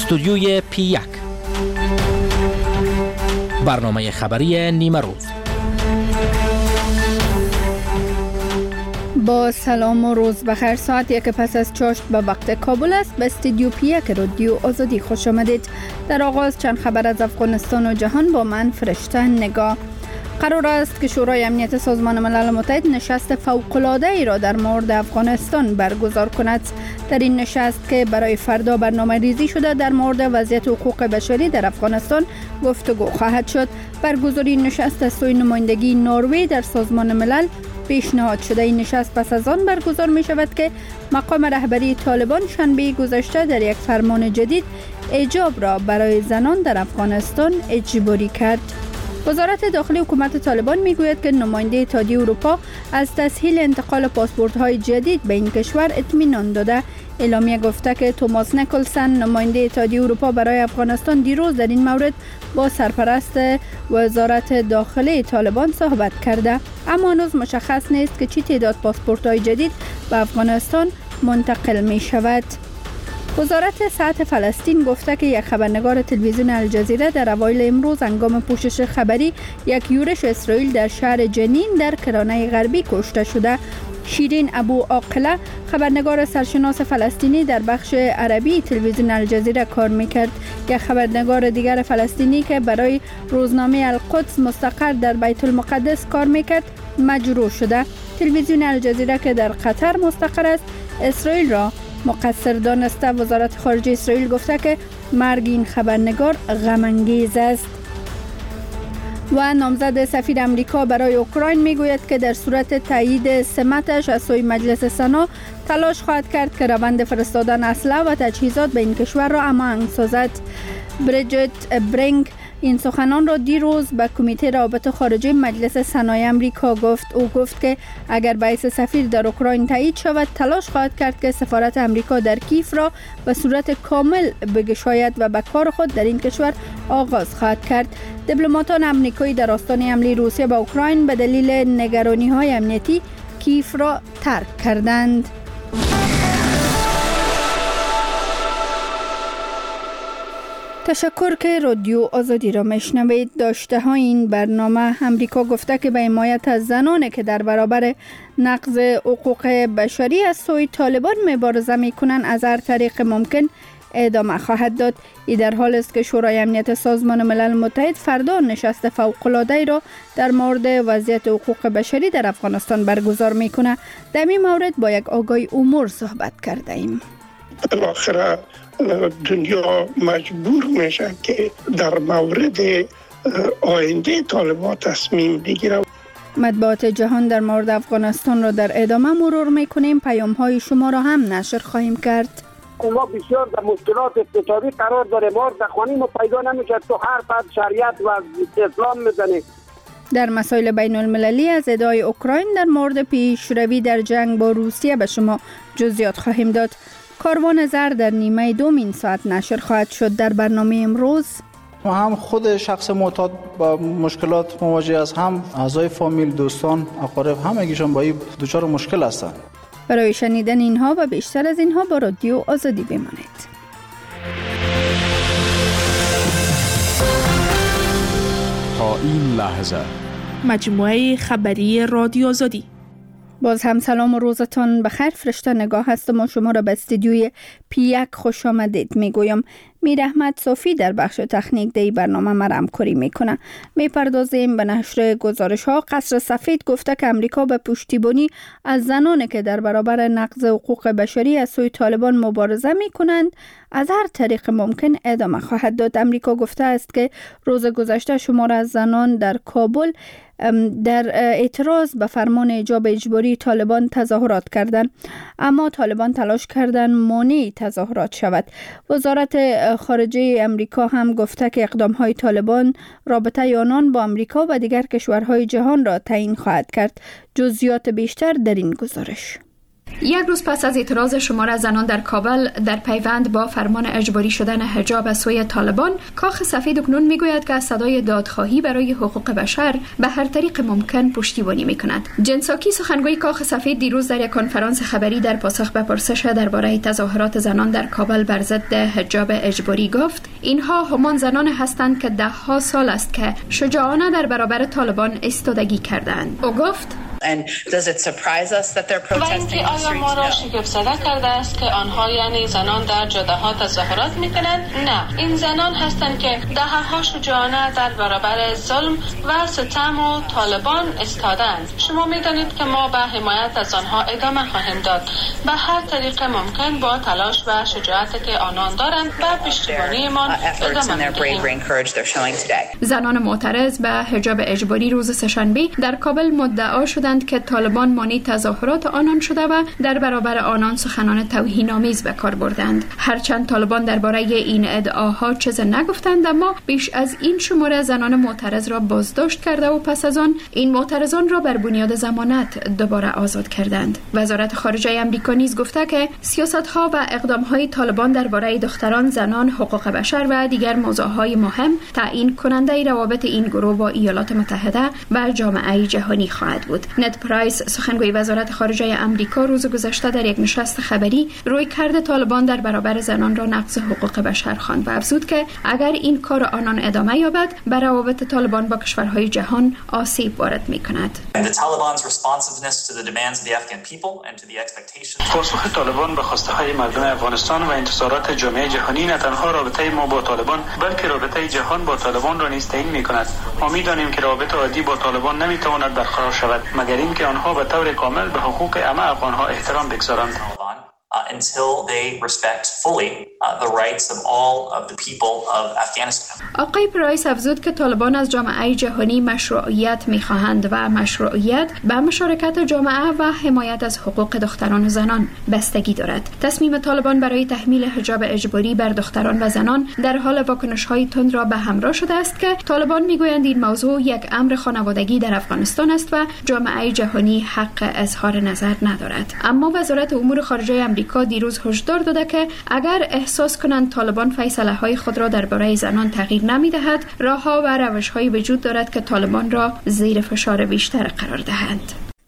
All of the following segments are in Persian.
استودیوی P1 برنامه خبری نیمه روز. با سلام و روز بخیر. ساعت یک پس از چاشت به وقت کابل است. به استودیو P1 رادیو آزادی خوش آمدید. در آغاز چند خبر از افغانستان و جهان با من فرشته نگاه. قرار است که شورای امنیت سازمان ملل متحد نشست فوق‌العاده را در مورد افغانستان برگزار کند. در این نشست که برای فردا برنامه ریزی شده در مورد وضعیت حقوق بشری در افغانستان گفتگو خواهد شد. برگزاری این نشست از سوی نمایندگی نروژ در سازمان ملل پیشنهاد شده. این نشست پس از آن برگزار می شود که مقام رهبری طالبان شنبه گذشته در یک فرمان جدید حجاب را برای زنان در افغانستان اجباری کرد. وزارت داخلی حکومت طالبان میگوید که نماینده اتحادیه اروپا از تسهیل انتقال پاسپورت‌های جدید به این کشور اطمینان داده. اعلامیه گفته که توماس نیکلسن نماینده اتحادیه اروپا برای افغانستان دیروز در این مورد با سرپرست وزارت داخلی طالبان صحبت کرده، اما هنوز مشخص نیست که چه تعداد پاسپورت‌های جدید به افغانستان منتقل می شود. وزارت صحت فلسطین گفته که یک خبرنگار تلویزیون الجزیره در اوایل امروز هنگام پوشش خبری یک یورش اسرائیل در شهر جنین در کرانه غربی کشته شده. شیرین ابو عاقله خبرنگار سرشناس فلسطینی در بخش عربی تلویزیون الجزیره کار میکرد. یک خبرنگار دیگر فلسطینی که برای روزنامه القدس مستقر در بیت المقدس کار میکرد مجروح شده. تلویزیون الجزیره که در قطر مستقر است اسرائیل را مقصر دانسته. وزارت خارجه اسرائیل گفته که مرگ این خبرنگار غم انگیز است. و نامزد سفیر امریکا برای اوکراین میگوید که در صورت تایید سمتش از سوی مجلس سنا تلاش خواهد کرد که روند فرستادن اسلحه و تجهیزات به این کشور را هماهنگ سازد. بریجیت برینگ این سخنان را دیروز به کمیته روابط خارجه مجلس سنای امریکا گفت. او گفت که اگر باعث سفیر در اوکراین تایید شود تلاش خواهد کرد که سفارت امریکا در کیف را به صورت کامل بگشاید و به کار خود در این کشور آغاز خواهد کرد. دیپلماتان امریکایی در آستانه حمله روسیه به اوکراین به دلیل نگرانی‌های امنیتی کیف را ترک کردند. تشکر که رادیو آزادی را میشنوید. داشته های این برنامه. امریکا گفته که به حمایت از زنانی که در برابر نقض حقوق بشری از سوی طالبان مبارزه میکنند از هر طریق ممکن ادامه خواهد داد. این در حال است که شورای امنیت سازمان ملل متحد فردا نشست فوق‌العاده را در مورد وضعیت حقوق بشری در افغانستان برگزار میکنه. در این مورد با یک آگاهی امور صحبت کرده ایم. بالاخره دنیا مجبور میشه که در مورد آینده طالبان تصمیم بگیره. مطبوعات جهان در مورد افغانستان را در ادامه مرور میکنیم. پیام های شما را هم نشر خواهیم کرد. ما بسیار در مشکلات اقتصادی قرار داره. ما بخوانیم و پیدا نمیشه. تو هر بعد شریعت و اسلام میزنه. در مسائل بین المللی از ادعای اوکراین در مورد پیشروی در جنگ با روسیه به شما جزئیات خواهیم داد. کاروان زر در نیمه دوم این ساعت نشر خواهد شد. در برنامه امروز هم خود شخص معتاد با مشکلات مواجه است، هم اعضای فامیل، دوستان، اقارب، همگیشان با این دچار مشکل هستند. برای شنیدن اینها و بیشتر از اینها با رادیو آزادی بمانید. تا این لحظه مجموعه خبری رادیو آزادی. باز هم سلام و روزتان بخیر. فرشته نگاه هستم و شما را به استودیوی P1 خوش آمدید میگویم. میر احمد صافی در بخش تکنیک دی برنامه ما را همکاری میکنه. میپردازیم به نشر گزارش ها. قصر سفید گفته که امریکا به پشتیبانی از زنانی که در برابر نقض حقوق بشری از سوی طالبان مبارزه میکنند از هر طریق ممکن ادامه خواهد داد. امریکا گفته است که روز گذشته شمار از زنان در کابل در اعتراض به فرمان حجاب اجباری طالبان تظاهرات کردند، اما طالبان تلاش کردند مانع تظاهرات شود. وزارت خارجه امریکا هم گفته که اقدام‌های طالبان رابطه آنان با امریکا و دیگر کشورهای جهان را تعیین خواهد کرد. جزئیات بیشتر در این گزارش. یک روز پس از اعتراض شمار زنان در کابل در پیوند با فرمان اجباری شدن حجاب از سوی طالبان، کاخ سفید اکنون میگوید که از صدای دادخواهی برای حقوق بشر به هر طریق ممکن پشتیبانی میکند. جن ساکی سخنگوی کاخ سفید دیروز در یک کنفرانس خبری در پاسخ به پرسش درباره تظاهرات زنان در کابل بر ضد حجاب اجباری گفت اینها همان زنان هستند که ده‌ها سال است که شجاعانه در برابر طالبان ایستادگی کردند. او گفت و اینکه آیا ما را شگفت زده کرده است که آنها یعنی زنان در جاده ها تظاهرات میکنند؟ نه، این زنان هستند که دهه‌ها شجاعانه در برابر ظلم و ستم و طالبان ایستادند. شما میدانید که ما به حمایت از آنها ادامه خواهیم داد، به هر طریق ممکن با تلاش و شجاعتی که آنان دارند و پشتیبانیمان ادامه میدهیم. زنان معترض به حجاب اجباری روز سه‌شنبه در کابل مدعا شدند که طالبان مانع تظاهرات آنان شده و در برابر آنان سخنان توهین‌آمیز به کار بردند. هرچند طالبان درباره این ادعاها چیزی نگفتند، اما بیش از این شماره زنان معترض را بازداشت کرده و پس از آن این معترضان را بر بنیاد ضمانت دوباره آزاد کردند. وزارت خارجه آمریکا نیز گفته که سیاست‌ها و اقدام‌های طالبان درباره دختران، زنان، حقوق بشر و دیگر موضوعات مهم تعیین کننده روابط این گروه با ایالات متحده و جامعه جهانی خواهد بود. نت پرایس سخنگوی وزارت خارجه آمریکا روز گذشته در یک نشست خبری رویکرد طالبان در برابر زنان را نقض حقوق بشر خواند و افزود که اگر این کار آنان ادامه یابد به روابط طالبان با کشورهای جهان آسیب وارد می‌کند. پاسخ طالبان به خواسته‌های مردم افغانستان و انتظارات جامعه جهانی نه تنها رابطه ما با طالبان بلکه رابطه جهان با طالبان را نیز تعیین می‌کند. ما می‌دانیم که رابطه عادی با طالبان نمی‌تواند برقرار شود مگر اینکه آنها به طور کامل به حقوق همه افغان‌ها احترام بگذارند. until they respect fully the rights of all of the people of Afghanistan. آقای پرایس افزود که طالبان از جامعه جهانی مشروعیت می‌خواهند و مشروعیت به مشارکت جامعه و حمایت از حقوق دختران و زنان بستگی دارد. تصمیم طالبان برای تحمیل حجاب اجباری بر دختران و زنان در حال واکنش‌های تند را به همراه شده است که طالبان می‌گویند این موضوع یک امر خانوادگی در افغانستان است و جامعه جهانی حق اظهار نظر ندارد. اما وزارت امور خارجه آمریکا دیروز هشدار داده که اگر احساس کنند طالبان فیصله‌های خود را درباره زنان تغییر نمی‌دهد، راه‌ها و روش‌هایی وجود دارد که طالبان را زیر فشار بیشتر قرار دهند.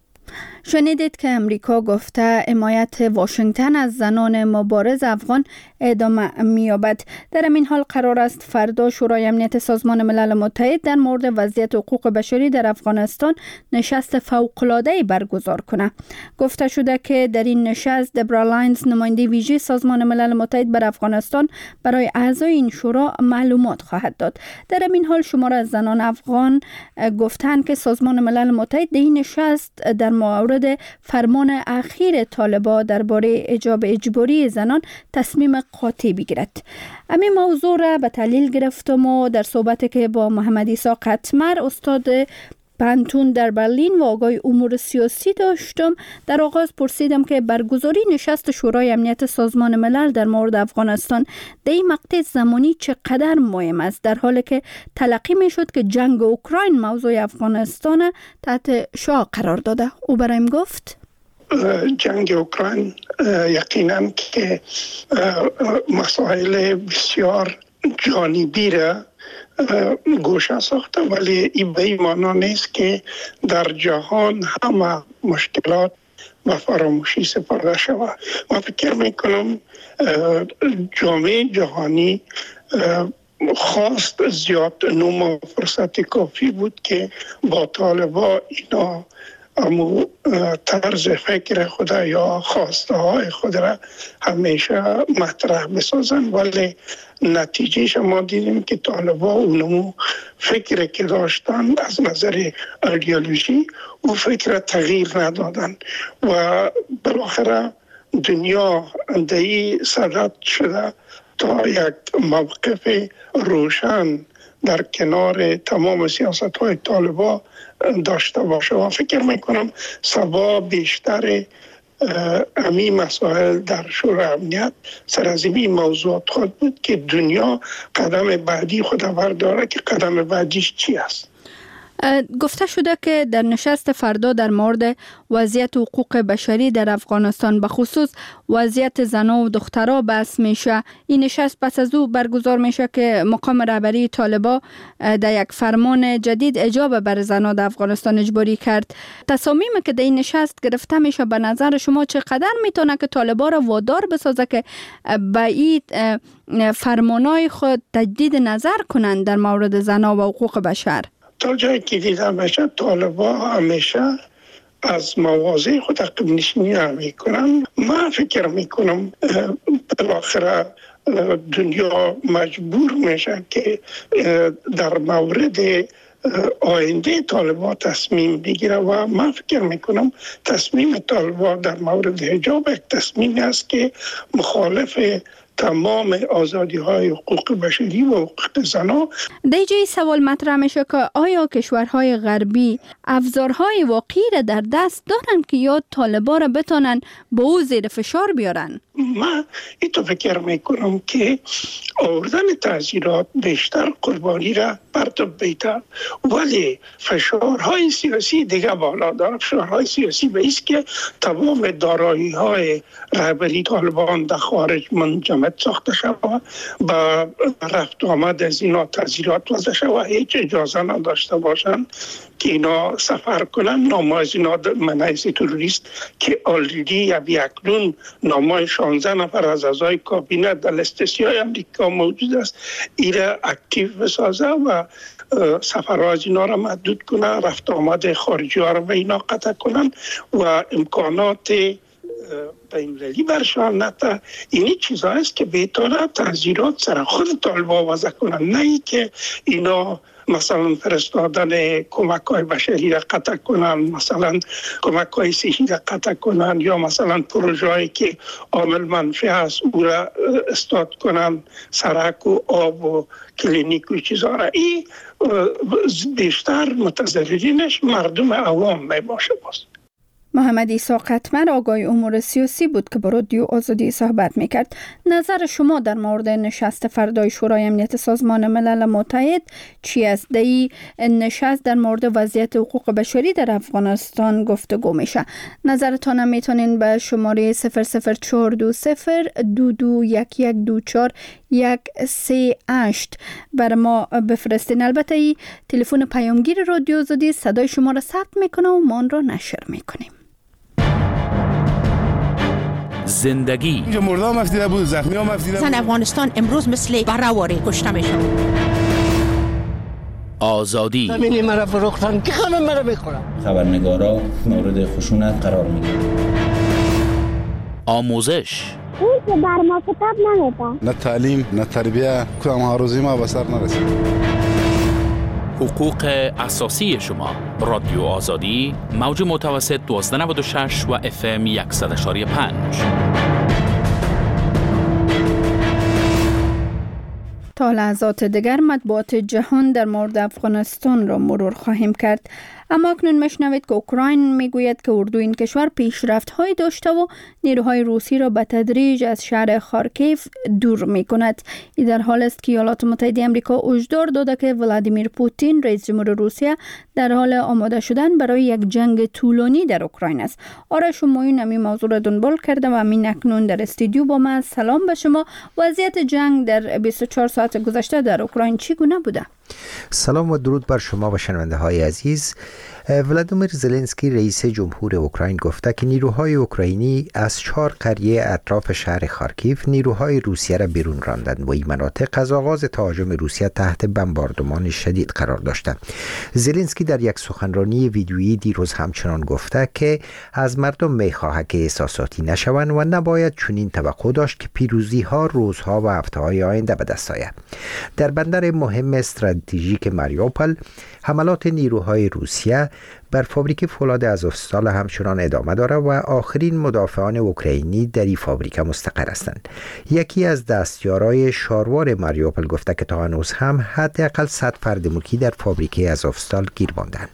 شنیدید که امریکا گفته حمایت واشنگتن از زنان مبارز افغان ادامه می‌یابد. در این حال قرار است فردا شورای امنیت سازمان ملل متحد در مورد وضعیت حقوق بشری در افغانستان نشست فوق‌العاده‌ای برگزار کنه. گفته شده که در این نشست دبرا لاینز نماینده ویژه سازمان ملل متحد بر افغانستان برای اعضای این شورا معلومات خواهد داد. در این حال شمار از زنان افغان گفتند که سازمان ملل متحد در این نشست در مورد فرمان اخیر طالبان درباره حجاب اجباری زنان تصمیم قاطع بگیرد. همین موضوع را به تحلیل گرفتم و در صحبتی که با محمد عیسی قطمر استاد پانتون در برلین و آقای امور سیاسی داشتم، در آغاز پرسیدم که برگزاری نشست شورای امنیت سازمان ملل در مورد افغانستان در این مقطع زمانی چقدر مهم است، در حالی که تلقی می شد که جنگ اوکراین موضوع افغانستان تحت شعاع قرار داده. او برایم گفت جنگ اوکراین یقینا که مسائل بسیار جانبی را گوشه ساخته، ولی این به این معنا نیست که در جهان همه مشکلات و فراموشی سپرده شود. من فکر میکنم جامعه جهانی خواست زیاد نوم فرصت کافی بود که با طالبان اینا امو طرز فکر خود یا خواسته های خود را همیشه مطرح بسازن، ولی نتیجه ما دیدیم که طالبان اونمو فکر که داشتن از نظر ایدئولوژی او فکر تغییر ندادن و بالاخره دنیا اندهی صدد شده تا یک موقف روشن در کنار تمام سیاست های طالبان داشته باشه و فکر میکنم سبا بیشتر امی مسائل در شورای امنیت سر از این موضوعات خود بود که دنیا قدم بعدی خود برداره که قدم بعدیش چی است. گفته شده که در نشست فردا در مورد وضعیت حقوق بشری در افغانستان به خصوص وضعیت زنان و دخترها بحث میشه. این نشست پس از او برگزار میشه که مقام رهبری طالبان در یک فرمان جدید حجاب بر زنان در افغانستان اجباری کرد. تصامیمی که در این نشست گرفته میشه به نظر شما چقدر میتونه که طالبان را وادار بسازه که به این فرمانهای خود تجدید نظر کنند در مورد زنان و حقوق بشر؟ تا جایی که دیده میشه طالبان همیشه از مواضع خود عقب نشینی نمیکنن. من فکر میکنم بالاخره دنیا مجبور میشه که در مورد آینده طالبان تصمیم بگیره و من فکر میکنم تصمیم طالبان در مورد حجاب یک تصمیمی است که مخالف تمام آزادی های حقوق بشری و حقوق زنان. دیگه سوال مطرح میشه که آیا کشورهای غربی ابزارهای واقعی را در دست دارن که یا طالبان را بتونن با او زیر فشار بیارن؟ من اینطور فکر میکنم که آوردن تعزیرات بیشتر قربانی را پرتاب بیتر، ولی فشارهای سیاسی دیگه بالا داره. فشارهای سیاسی به ایست که تمام دارایی های رهبری طالبان در خارج منجمد ساخته شود، با رفت آمد از اینا تعزیرات وضع شود، هیچ اجازه نداشته باشند که اینا سفر کنن. نامه از اینا منعیز تروریست که آلریدی اکنون نامه 16 نفر از اعضای کابینه در لیست سیاه امریکا موجود است، ایره اکتیو بسازه و سفرها از اینا را محدود کنه، رفت آمد خارجی ها را به اینا قطع کنن و امکانات بین‌المللی برشان نتا. اینی چیزا است که بهتره تعزیرات سر خود طالبان وضع کنن، نه ای که اینا مثلا فرستادن کمک های بشری را قطع کنن، مثلا کمک های صحی را قطع کنن، یا مثلا پروژه هایی که عامل منفی است او را استاد کنن، سرک و آب و کلینیک و چیزها را. این بیشتر متضررینش مردم عوام می باشه. محمد عیسی قطمر آگاه امور سیاسی بود که با رادیو آزادی صحبت میکرد. نظر شما در مورد نشست فردای شورای امنیت سازمان ملل متحد چی است؟ در این نشست در مورد وضعیت حقوق بشری در افغانستان گفتگو میشه. نظرتان میتونین به شماره 00420221124 138 بر ما بفرستین. البته این تلفن پیامگیر رادیو آزادی صدای شما را ثبت میکنه و ما آن را نشر میکنیم. زندگی اینجا مردم مفتیده بود، زخمی هم مفتیده بود. زن افغانستان امروز مثل برهواری کشته میشه. آزادی همینی مرا فروختن که خانم مرا میخورم. خبرنگارا مورد خشونت قرار میگیرن. آموزش اون که بر ما کتاب نمیده، نه تعلیم نه تربیه، کدام ها روزی ما به سر نرسید. حقوق اساسی شما. رادیو آزادی، موج متوسط 1296 و FM 100.5. تا لحظات دیگر مطبوعات جهان در مورد افغانستان را مرور خواهیم کرد. اما اکنون مشنوید که اوکراین میگوید که اردو این کشور پیشرفت‌های داشته و نیروهای روسی را به تدریج از شهر خارکیف دور می‌کند. این در حال است که ایالات متحده آمریکا هشدار داده که ولادیمیر پوتین رئیس جمهور روسیه در حال آماده شدن برای یک جنگ طولانی در اوکراین است. آرش موین همین موضوع را دنبال کرده و همین اکنون در استودیو با من. سلام به شما. وضعیت جنگ در 24 ساعت گذشته در اوکراین چگونه بوده؟ سلام و درود بر شما و شنونده های عزیز. ولادیمیر زلنسکی رئیس جمهور اوکراین گفته که نیروهای اوکراینی از 4 قریه اطراف شهر خارکیف نیروهای روسیه را بیرون راندند و این مناطق از آغاز تهاجم روسیه تحت بمباردمان شدید قرار داشته. زلنسکی در یک سخنرانی ویدیویی دیروز همچنان گفته که از مردم می‌خواهد که احساساتی نشوند و نباید چنین توقع داشت که پیروزی ها روزها و هفته‌های آینده به دست آید. در بندر مهم استراتژیک ماریوپول حملات نیروهای روسیه بر فابریک فولاد آزوفستال همچنان ادامه دارد و آخرین مدافعان اوکراینی در این فابریک مستقر هستند. یکی از دستیارای شاروار ماریوپول گفته که تا هنوز هم حداقل 100 فرد ملکی در فابریک آزوفستال گیر ماندند.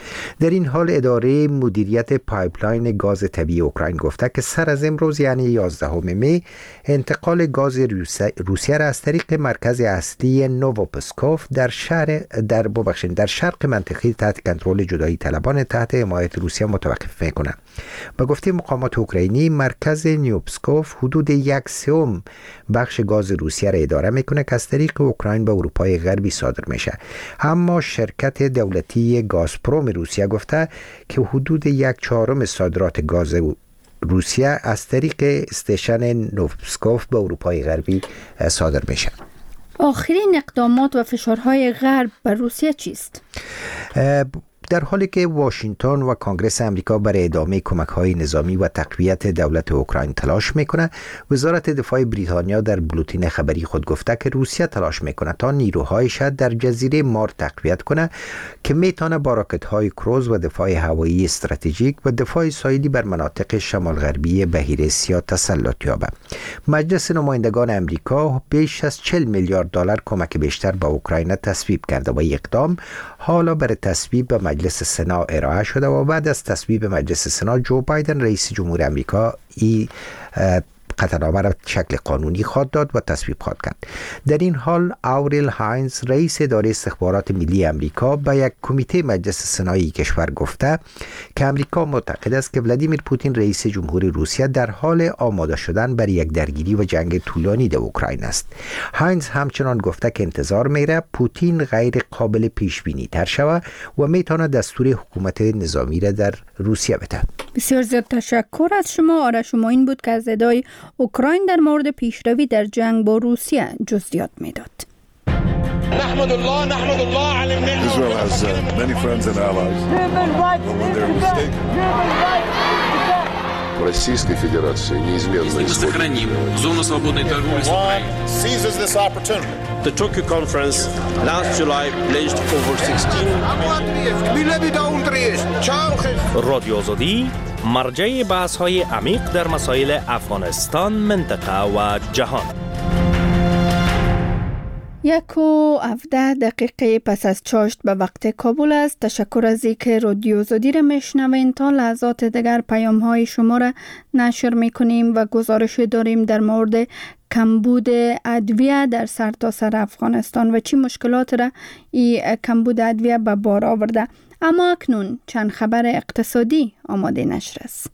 در این حال اداره مدیریت پایپلاین گاز طبیعی اوکراین گفته که سر از امروز یعنی 11 می انتقال گاز روسیه را از طریق مرکز اصلی نووپسکوف در شرق منطقه تحت کنترل جدایی طلبان تحت حمایت روسیه متوقف میکنه. با گفته مقامات اوکراینی مرکز نیوپسکوف حدود 1/3 بخش گاز روسیه را اداره میکنه که از طریق اوکراین به اروپای غربی صادر میشه. اما شرکت دولتی گازپروم روسیه گفته که حدود 1/4 صادرات گاز روسیه از طریق استیشن نووپسکوف به اروپای غربی صادر میشه. آخرین اقدامات و فشارهای غرب بر روسیه چیست؟ در حالی که واشنگتن و کنگره آمریکا برای ادامه کمک‌های نظامی و تقویت دولت اوکراین تلاش میکنه، وزارت دفاع بریتانیا در بولتن خبری خود گفته که روسیه تلاش میکنه تا نیروهایش در جزیره مار تقویت کنه که میتونه با راکت‌های کروز و دفاع هوایی استراتژیک و دفاع ساحلی بر مناطق شمال غربی بحیره سیاه تسلط یابه. مجلس نمایندگان آمریکا بیش از 40 میلیارد دلار کمک بیشتر به اوکراین تصویب کرده و اقدام حالا برای تصویب به مجلس سنا ارائه شده و بعد از تصویب مجلس سنا جو بایدن رئیس جمهور آمریکا قطعنامه را شکل قانونی خواهد داد و تصویب خواهد کرد. در این حال آوریل هاینز رئیس اداره استخبارات ملی آمریکا به یک کمیته مجلس سنایی کشور گفته که آمریکا معتقد است که ولادیمیر پوتین رئیس جمهور روسیه در حال آماده شدن برای یک درگیری و جنگ طولانی در اوکراین است. هاینز همچنان گفته که انتظار میره پوتین غیر قابل پیش بینی تر شود و میتونه دستور حکومت نظامی را در روسیه بده. بسیار زیاد تشکر از شما. آرش ما این بود که از ادای اوکراین در مورد پیشروی در جنگ با روسیه جزئیات میداد. نحمد الله علی النعمة. Israel has many friends and allies. Российской Федерации неизменно сохраним зону свободной торговли с Украиной. Seizes this opportunity. The Tokyo conference last July pledged over 16 رادیو آزادی مرجع بحث‌های عمیق در مسائل افغانستان، منطقه و جهان. 1:17 پس از چاشت به وقت کابل است. تشکر از اینکه رادیو آزادی را میشنوین. تا لحظات دیگر پیام های شما را نشر میکنیم و گزارش داریم در مورد کمبود ادویه در سرتاسر افغانستان و چی مشکلات را این کمبود ادویه به بار آورده. اما اکنون چند خبر اقتصادی آماده نشر است.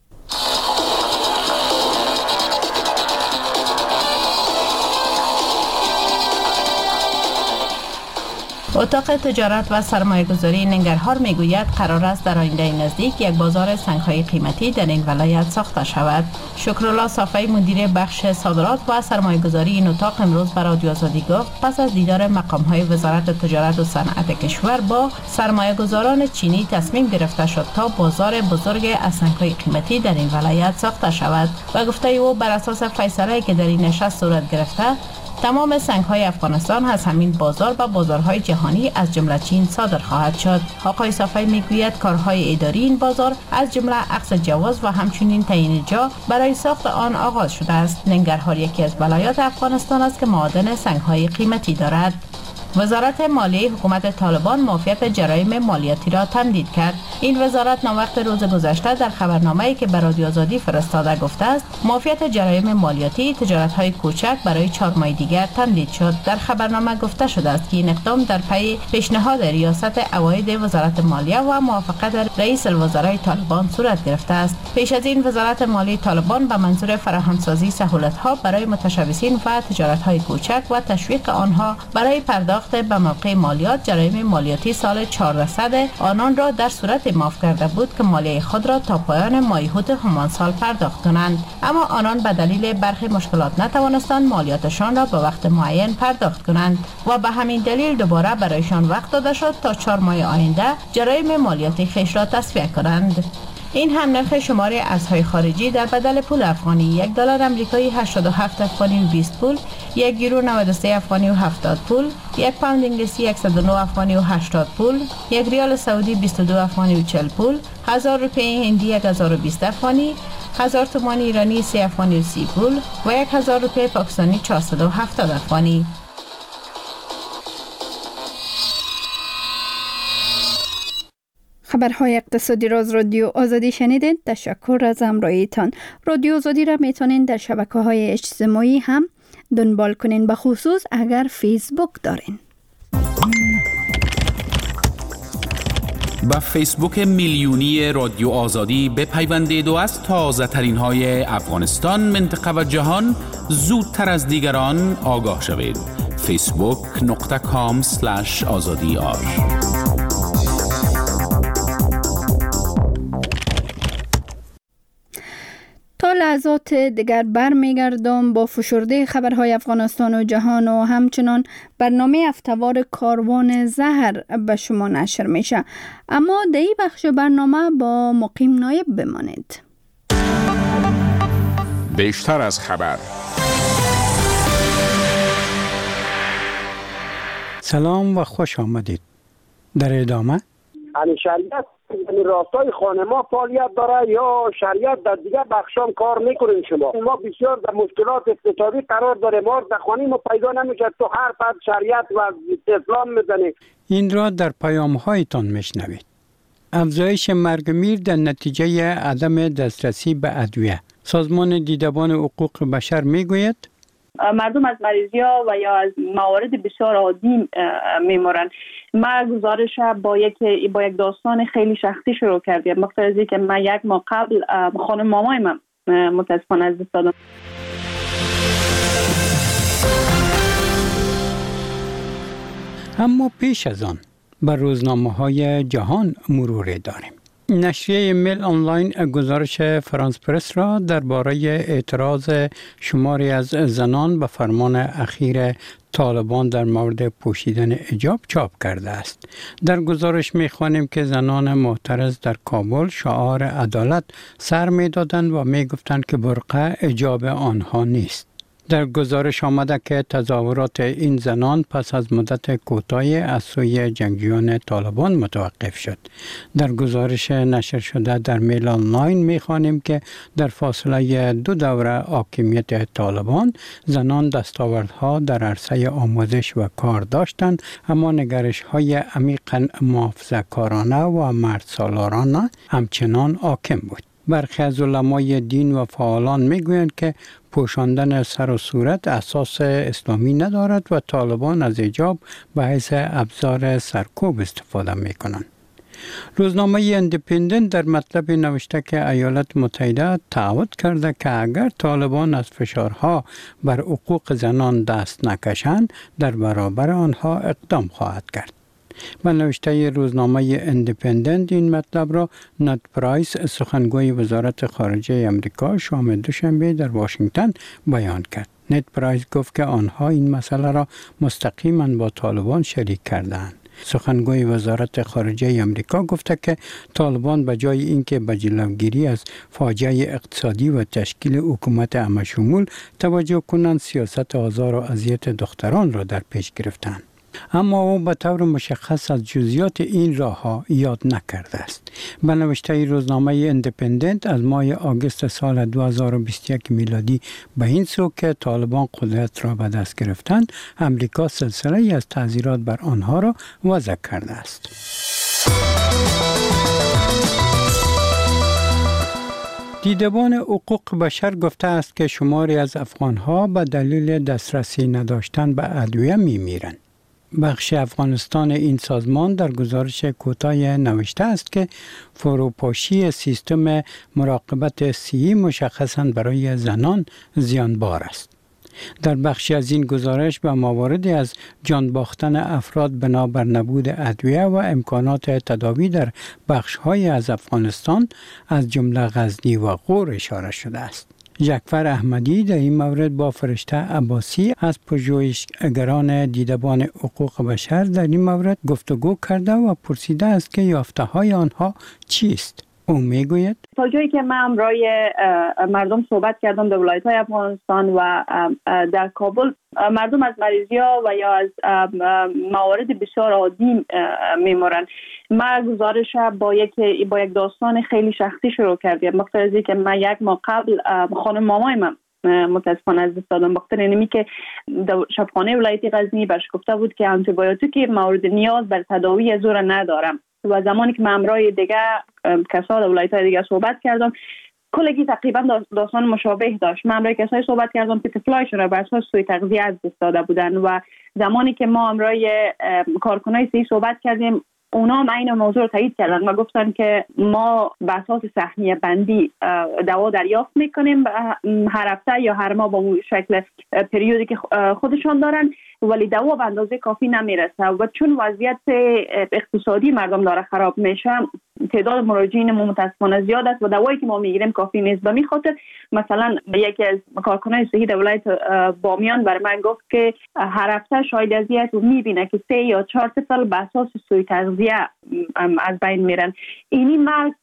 اتاق تجارت و سرمایه‌گذاری ننگرهار میگوید قرار است در آینده نزدیک یک بازار سنگ‌های قیمتی در این ولایت ساخته شود. شکرالله صافی مدیر بخش صادرات و سرمایه‌گذاری این اتاق امروز به رادیو آزادی گفت پس از دیدار مقام‌های وزارت تجارت و صنعت کشور با سرمایه‌گذاران چینی تصمیم گرفته شد تا بازار بزرگ از سنگ‌های قیمتی در این ولایت ساخته شود و گفته او بر اساس فیصله که در این نشست صورت گرفته تمام سنگ‌های افغانستان از همین بازار به بازارهای جهانی از جمله چین صادر خواهد شد. آقای صافی میگوید کارهای اداری این بازار از جمله اخذ جواز و همچنین تعیین جا برای ساخت آن آغاز شده است. ننگرهار یکی از ولایات افغانستان است که معادن سنگ‌های قیمتی دارد. وزارت مالیه حکومت طالبان معافیت جرایم مالیاتی را تمدید کرد. این وزارت ناوقت روز گذشته در خبرنامه‌ای که به رادیو آزادی فرستاده گفته است معافیت جرایم مالیاتی تجارت‌های کوچک برای 4 ماه دیگر تمدید شد. در خبرنامه گفته شده است که این اقدام در پی پیشنهاد ریاست عواید وزارت مالیه و موافقت رئیس الوزراء طالبان صورت گرفته است. پیش از این وزارت مالیه طالبان به منظور فراهمسازی سهولت‌ها برای متشبثین و تجارت‌های کوچک و تشویق آنها برای پرداخت به موقع مالیات جرایم مالیاتی سال 400 آنان را در صورت معاف کرده بود که مالیه خود را تا پایان ماه هوت همان سال پرداخت کنند، اما آنان به دلیل برخی مشکلات نتوانستند مالیاتشان را به وقت معین پرداخت کنند و به همین دلیل دوباره برایشان وقت داده شد تا 4 ماه آینده جرایم مالیاتی خویش را تصفیه کنند. این هم نرخ شمار ارزهای خارجی در بدل پول افغانی: $1 آمریکایی 87 افغانی و 20 پول، 1 یورو 93 افغانی و 70 پول، 1 پوند انگلیسی 109 افغانی و 80 پول، 1 ریال سعودی 22 افغانی و 40 پول، 1000 روپیه هندی 1020 افغانی، 1000 تومان ایرانی 3 افغانی و 30 پول و 1000 روپیه پاکستانی 470 افغانی. خبرهای اقتصادی را از رادیو آزادی شنیدید. تشکر از همراهیتان. رادیو آزادی را میتونین در شبکه‌های اجتماعی هم دنبال کنین، به خصوص اگر فیسبوک دارین. با فیسبوک میلیونی رادیو آزادی بپیوندید و از تازه ترین های افغانستان، منطقه و جهان زودتر از دیگران آگاه شوید. facebook.com/azadi.ar تا لحظات دیگر برمیگردم با فشرده خبرهای افغانستان و جهان و همچنان برنامه هفته‌وار کاروان زهر به شما نشر میشه. اما در این بخش برنامه با مقیم نایب بمانید. بیشتر از خبر. سلام و خوش آمدید. در ادامه شریعت یعنی راستای خانه ما فعالیت داره یا شریعت در دیگه بخشام کار میکنین؟ ما بسیار در مشکلات اقتصادی قرار داره، ما در خانه ما پیدا نمیشه، تو هر پد شریعت و اسلام میزنی. این را در پیام‌هایتان میشنوید. افزایش مرگ و میر در نتیجه عدم دسترسی به ادویه. سازمان دیدبان حقوق بشر میگوید مردم از مریضی‌ها و یا از موارد بسیار عادی میمرن. ما گزارش با یک داستان خیلی شخصی شروع کردیم. مقتضی که من یک ماه قبل خانم مامای من متاسفانه از دست دادم. اما پیش از آن بر روزنامه‌های جهان مرور داریم. نشریه میل آنلاین گزارش فرانس پرس را درباره اعتراض شماری از زنان به فرمان اخیر طالبان در مورد پوشیدن حجاب چاپ کرده است. در گزارش می‌خوانیم که زنان معترض در کابل شعار عدالت سر می‌دادند و می‌گفتند که برقع حجاب آنها نیست. در گزارش آمده که تظاهرات این زنان پس از مدت کوتاهی از سوی جنگجویان طالبان متوقف شد. در گزارش نشر شده در میل آنلاین می‌خوانیم که در فاصله 2 دوره حاکمیت طالبان زنان دستاوردها در عرصه آموزش و کار داشتند، اما نگرش‌های عمیقاً محافظه‌کارانه و مردسالارانه همچنان حاکم بود. برخی از علمای دین و فعالان میگویند که پوشاندن سر و صورت اساس اسلامی ندارد و طالبان از حجاب به حیث ابزار سرکوب استفاده میکنند. روزنامه ایندیپندنت در مطلب نوشته که ایالات متحده تعهد کرده که اگر طالبان از فشارها بر حقوق زنان دست نکشند در برابر آنها اقدام خواهد کرد. به نوشته روزنامه ایندیپندنت این مطلب را نت پرایس سخنگوی وزارت خارجه امریکا شام دوشنبه در واشنگتن بیان کرد. نت پرایس گفت که آنها این مسئله را مستقیما با طالبان شریک کردند. سخنگوی وزارت خارجه امریکا گفته که طالبان به جای اینکه به جلوگیری از فاجعه اقتصادی و تشکیل حکومت همه‌شمول توجه کنند، سیاست آزار و اذیت دختران را در پیش گرفتند. اما او به طور مشخص از جزئیات این راه‌ها یاد نکرده است. به نوشته روزنامه ایندیپندنت از ماه آگوست سال 2021 میلادی به این سو که طالبان قدرت را به دست گرفتند، امریکا سلسله از تعزیرات بر آنها را وضع کرده است. دیدبان حقوق بشر گفته است که شماری از افغان‌ها به دلیل دسترسی نداشتن به ادویه می‌میرند. بخش افغانستان این سازمان در گزارش کوتاه نوشته است که فروپاشی سیستم مراقبت صحی مشخصاً برای زنان زیانبار است. در بخشی از این گزارش به مواردی از جان باختن افراد بنابر نبود ادویه و امکانات تداوی در بخش‌های از افغانستان از جمله غزنی و غور اشاره شده است. جعفر احمدی در این مورد با فرشته عباسی از پژوهشگران دیدبان حقوق بشر در این مورد گفتگو کرده و پرسیده است که یافته‌های آنها چیست. او میگوید تا جایی که من امرای مردم صحبت کردم در ولایت‌های افغانستان و در کابل، مردم از مریضی‌ها و یا از موارد بسیار عادی میمرن. ما گزارش با یک داستان خیلی شخصی شروع کردیم. مقتضی که من یک ماه قبل خانم مامای من متاسفانه از دست دادم. بخاطر اینمی که در شفاخانه ولایت غزنی برش گفته بود که آنتی بیوتیک مورد نیاز بر تداوی زور ندارم. و زمانی که من امرای دیگه کسا در ولایت‌های دیگه صحبت کردم کلگی تقریبا داستان مشابه داشت. من امرای کسایی صحبت کردم که طفلایشون را بر اساس سوء تغذیه از دست داده بودن و زمانی که ما امرای کارکنای صحی صحبت کردیم اونا هم این موضوع رو تایید کردن و گفتن که ما به اساس سهمیه بندی دوا دریافت میکنیم هر هفته یا هر ماه با شکل پریودی که خودشان دارن، ولی دوا به اندازه کافی نمیرسه و چون وضعیت اقتصادی مردم داره خراب میشه تعداد مراجعین ما متاسفانه زیاد است و دوایی که ما میگیریم کافی نیست. به می خاطر مثلا یکی از کارکنان صحی در ولایت بامیان برای من گفت که هر هفته شاید اذیت رو میبینه که 3 یا 4 طفل به اساس سوء تغذیه از بین میرن. اینی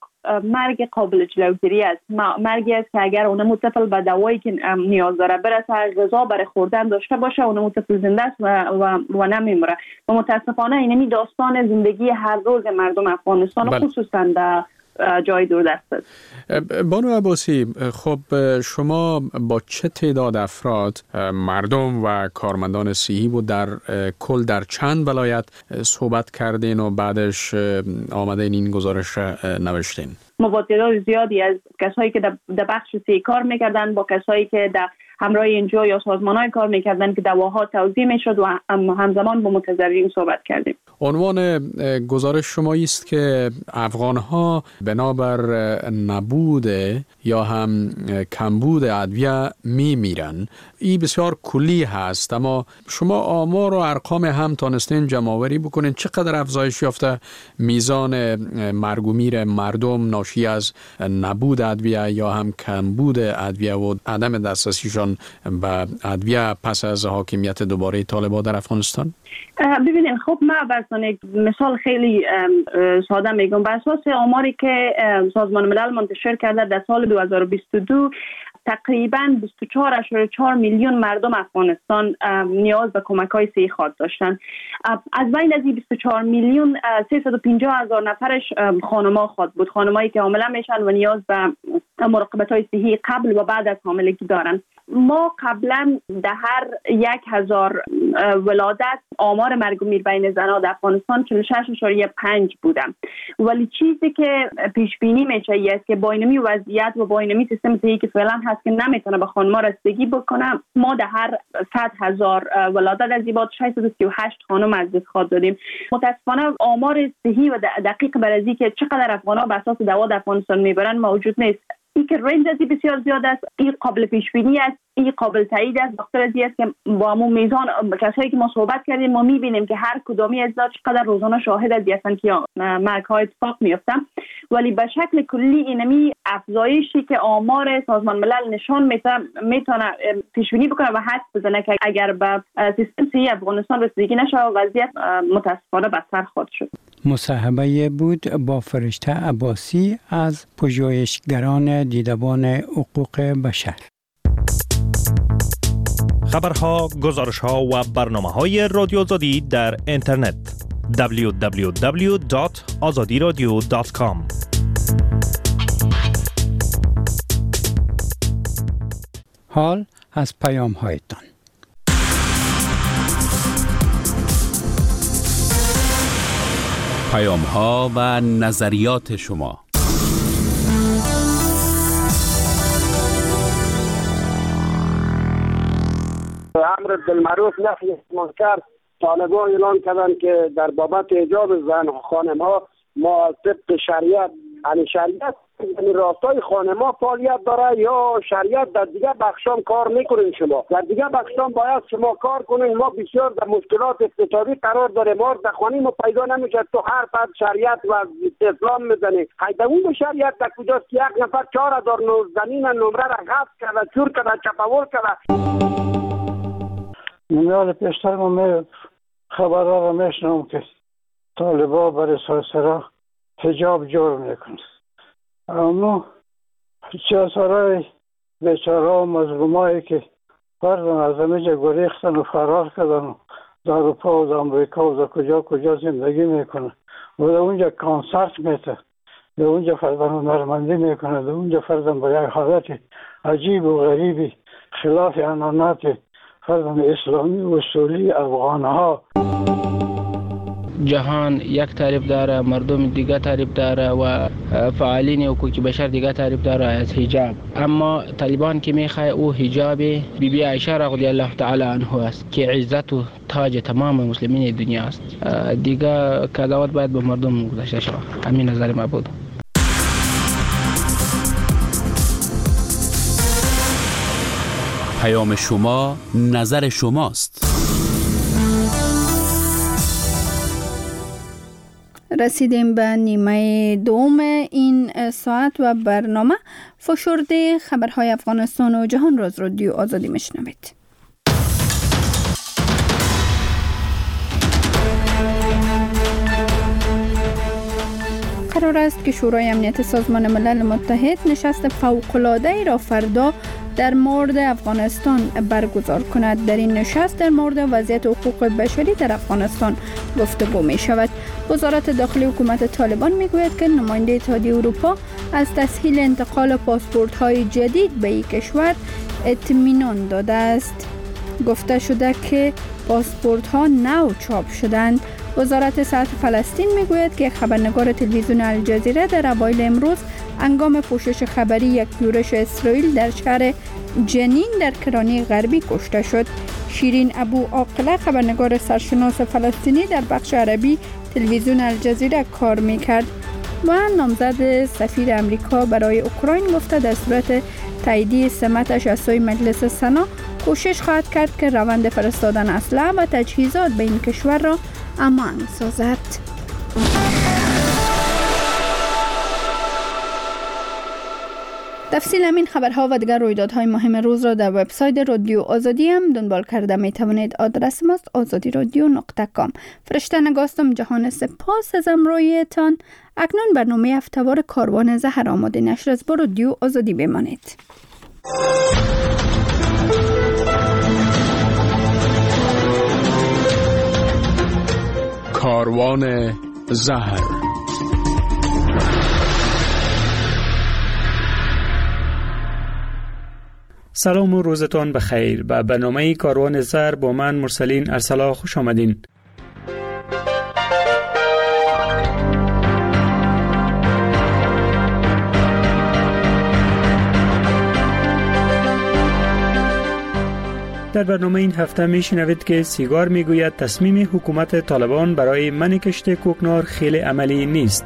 مرگ قابل جلوگیری است. مرگی است که اگر اون طفل به دوایی که نیاز داره برسه غذا برای خوردن داشته باشه اون طفل زنده است و نمیمره. و متاسفانه اینمی داستان زندگی هر روز مردم افغانستان خصوصا در جای دوردست است. بانو عباسی، خب شما با چه تعداد افراد مردم و کارمندان صحی بود در کل در چند ولایت صحبت کردین و بعدش آمدین این گزارش نوشتین؟ ما با تعداد زیادی از کسایی که در بخش صحی کار میکردن با کسایی که در همراه اینجا یا سازمان‌های کار میکردن که دواها توزیع میشد و همزمان با متضررین صحبت کردیم. عنوان گزارش شما است که افغان‌ها بنابر نبود یا هم کمبود ادویه میمیرن. این بسیار کلی هست، اما شما آمار و ارقام هم تانستین جمع‌آوری بکنین چقدر افزایش یافته میزان مرگ و میر مردم ناشی از نبود ادویه یا هم کمبود ادویه و عدم دسترسیشان به ادویه پس از حاکمیت دوباره طالبان در افغانستان؟ ببینید خب من مثلا مثال خیلی ساده میگم. بر اساس آماری که سازمان ملل منتشر کرده در سال 2022 تقریباً 24.4 میلیون مردم افغانستان نیاز به کمک‌های صحی خاص داشتن. از بین از این 24 میلیون 350,000 نفرش خانم‌ها خود بود، خانمایی که حامله میشن و نیاز به مراقبت‌های صحی قبل و بعد از حاملگی دارن. ما قبلا در هر 1,000 ولادت آمار مرگ و میر بین زنان در افغانستان 46.5 بودم، ولی چیزی که پیش بینی میشه است که با اینمی وضعیت و با اینمی سیستم صحی که فعلا هست که نمیتونه به خانم‌ها رسیدگی بکنه، ما در هر 100,000 ولادت از این 638 خانم از دست خود دادیم. متاسفانه آمار صحی و دقیق بر از که چقدر افغان‌ها به اساس دوا در افغانستان میبرن موجود نیست. این که رنج ازی بسیار زیاد است، این قابل پیش بینی است، این قابل تایید است. بخاطر از این است که با همون میزان کسایی که ما صحبت کردیم ما میبینیم که هر کدامی از اینا چقدر روزانه شاهد از هستن که مرگ‌های اتفاق میفته، ولی به شکل کلی اینمی افزایشی که آمار سازمان ملل نشان میتونه پیش بینی بکنه و حدس بزنه که اگر به سیستم صحی افغانستان رسیدگی نشه وضعیت متاسفانه بدتر خواهد شد. مصاحبه بود با فرشته عباسی از پژوهشگران دیدبان حقوق بشر. خبرها، گزارشها و برنامه‌های رادیو آزادی در اینترنت www.azadiradio.com. حال از پیام‌هایتان. پیام‌ها و نظریات شما. امر بالمعروف نهی منکر طالبان اعلان کردند که در بابت حجاب زن و خانم‌ها ما طبق شریعت یعنی شریعت راستای خانم‌ها فعالیت داره یا شریعت در دیگه بخشام کار میکنین؟ شما در دیگه بخشام باید شما کار کنین. ما بسیار در مشکلات اقتصادی قرار داره، ما در خانه ما پیدا نمیشه، تو هر فرد شریعت و اسلام میزنی. حیدون شریعت در کجاست که یک نفر 4,000 زمین نمره را غصب کرده، چور کرده، چپاول کرده. میاد پیشتر ما خبرها را میشنم که طالبا برای سرسرا حجاب جور میکنه، اما چهارای بیچاره و مظلومایی که فردن از همه جا گریختن و فرار کردن در اروپا و در امریکا و در کجا زندگی میکنن و در اونجا کانسرت میته، در اونجا فردن هنرمندی میکنه، در اونجا فردن با یک حالت عجیب و غریبی خلاف عنعنات فردن اسلامی و اصولی افغانها. جهان یک تعریف داره، مردم دیگه تعریف داره و فعالین حقوق بشر دیگه تعریف داره از حجاب. اما طالبان که میخواه او حجاب بیبی عایشه رضی الله تعالی عنها است که عزت و تاج تمام مسلمین دنیا است. دیگه قضاوت باید به مردم گذاشته شود. همین نظر ما بود. پیام شما، نظر شماست. رسیدیم به نیمه دوم این ساعت و برنامه فشرده خبرهای افغانستان و جهان را از رادیو آزادی میشنوید. قرار است که شورای امنیت سازمان ملل متحد نشست فوق‌العاده را فردا در مورد افغانستان برگزار کند. در این نشست در مورد وضعیت حقوق بشری در افغانستان گفتگو می شود. وزارت داخلی حکومت طالبان می گوید که نماینده اتحادیه اروپا از تسهیل انتقال پاسپورت های جدید به این کشور اطمینان داده است. گفته شده که پاسپورت ها نو چاپ شدند. وزارت صحت فلسطین میگوید که خبرنگار تلویزیون الجزیره در اوایل امروز هنگام پوشش خبری یک یورش اسرائیل در شهر جنین در کرانه غربی کشته شد. شیرین ابو عاقله خبرنگار سرشناس فلسطینی در بخش عربی تلویزیون الجزیره کار میکرد و نامزد سفیر امریکا برای اوکراین گفته در صورت تاییدیه سمتش از سوی مجلس سنا کوشش خواهد کرد که روند فرستادن اسلحه و تجهیزات به این کشور را امان سازد. تفصیل همین خبرها و دیگر رویدادهای مهم روز را در وبسایت رادیو آزادی هم دنبال کرده می توانید. آدرس ماست azadiradyo.com. فرشته نگاستم جهان سپاس از همراهیتان. اکنون برنامه هفته‌وار کاروان زهر آماده نشر از با رادیو آزادی بمانید. کاروان زهر. سلام و روزتان بخیر. به برنامه کاروان زهر با من مرسلین ارسلا خوش آمدین. در برنامه این هفته میشنوید که سیگار میگوید تصمیم حکومت طالبان برای منع کشت کوکنار خیلی عملی نیست.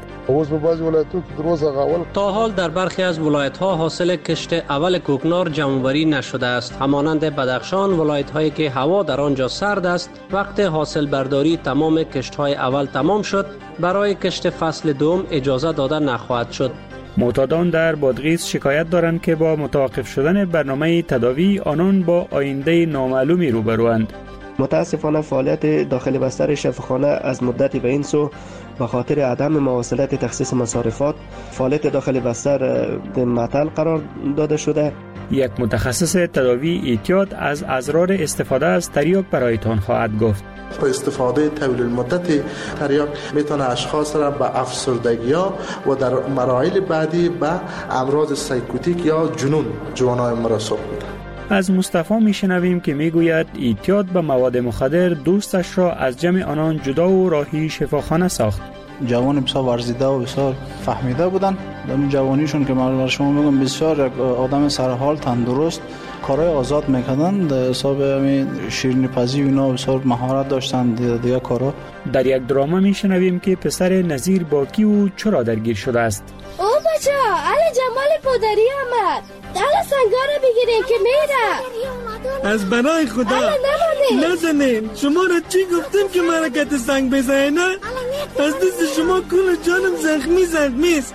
تا حال در برخی از ولایت‌ها حاصل کشت اول کوکنار جمع‌آوری نشده است. همانند بدخشان، ولایت‌هایی که هوا در آنجا سرد است، وقت حاصل برداری تمام کشت‌های اول تمام شد، برای کشت فصل دوم اجازه داده نخواهد شد. معتادان در بادغیس شکایت دارند که با متوقف شدن برنامه تداوی آنان با آینده نامعلومی روبروند. متاسفانه فعالیت داخل بستر شفاخانه از مدتی به این سو به خاطر عدم مواصلت تخصیص مصارفات فعالیت داخل بستر معطل قرار داده شده. یک متخصص تداوی اعتیاد از اضرار استفاده از تریاک برایتان خواهد گفت. استفاده طویل المدت تریاک میتونه اشخاص را به افسردگی‌ها و در مراحل بعدی به امراض سایکوتیک یا جوانای مرسوب بوده. از مصطفی میشنویم که میگوید اعتیاد به مواد مخدر دوستش را از جمع آنان جدا و راهی شفاخانه ساخت. جوان بسیار ورزیده و بسیار فهمیده بودن. در جوانیشون که من شما میگم بسیار آدم سرحال تندرست کارهای آزاد میکردن. در حساب همین شیرینی پزی و اینا بسیار مهارت داشتن دیگه کارا. در یک دراما میشنویم که پسر نظیر باکی و چرا درگیر شده است. او بچه علی جمال پودری آمد. حالا سنگا رو بگیریم که میره. از بنای خدا نزنین. شما را چی گفتیم که مرکت سنگ بزنه؟ از دست شما کل جانم زخمی است.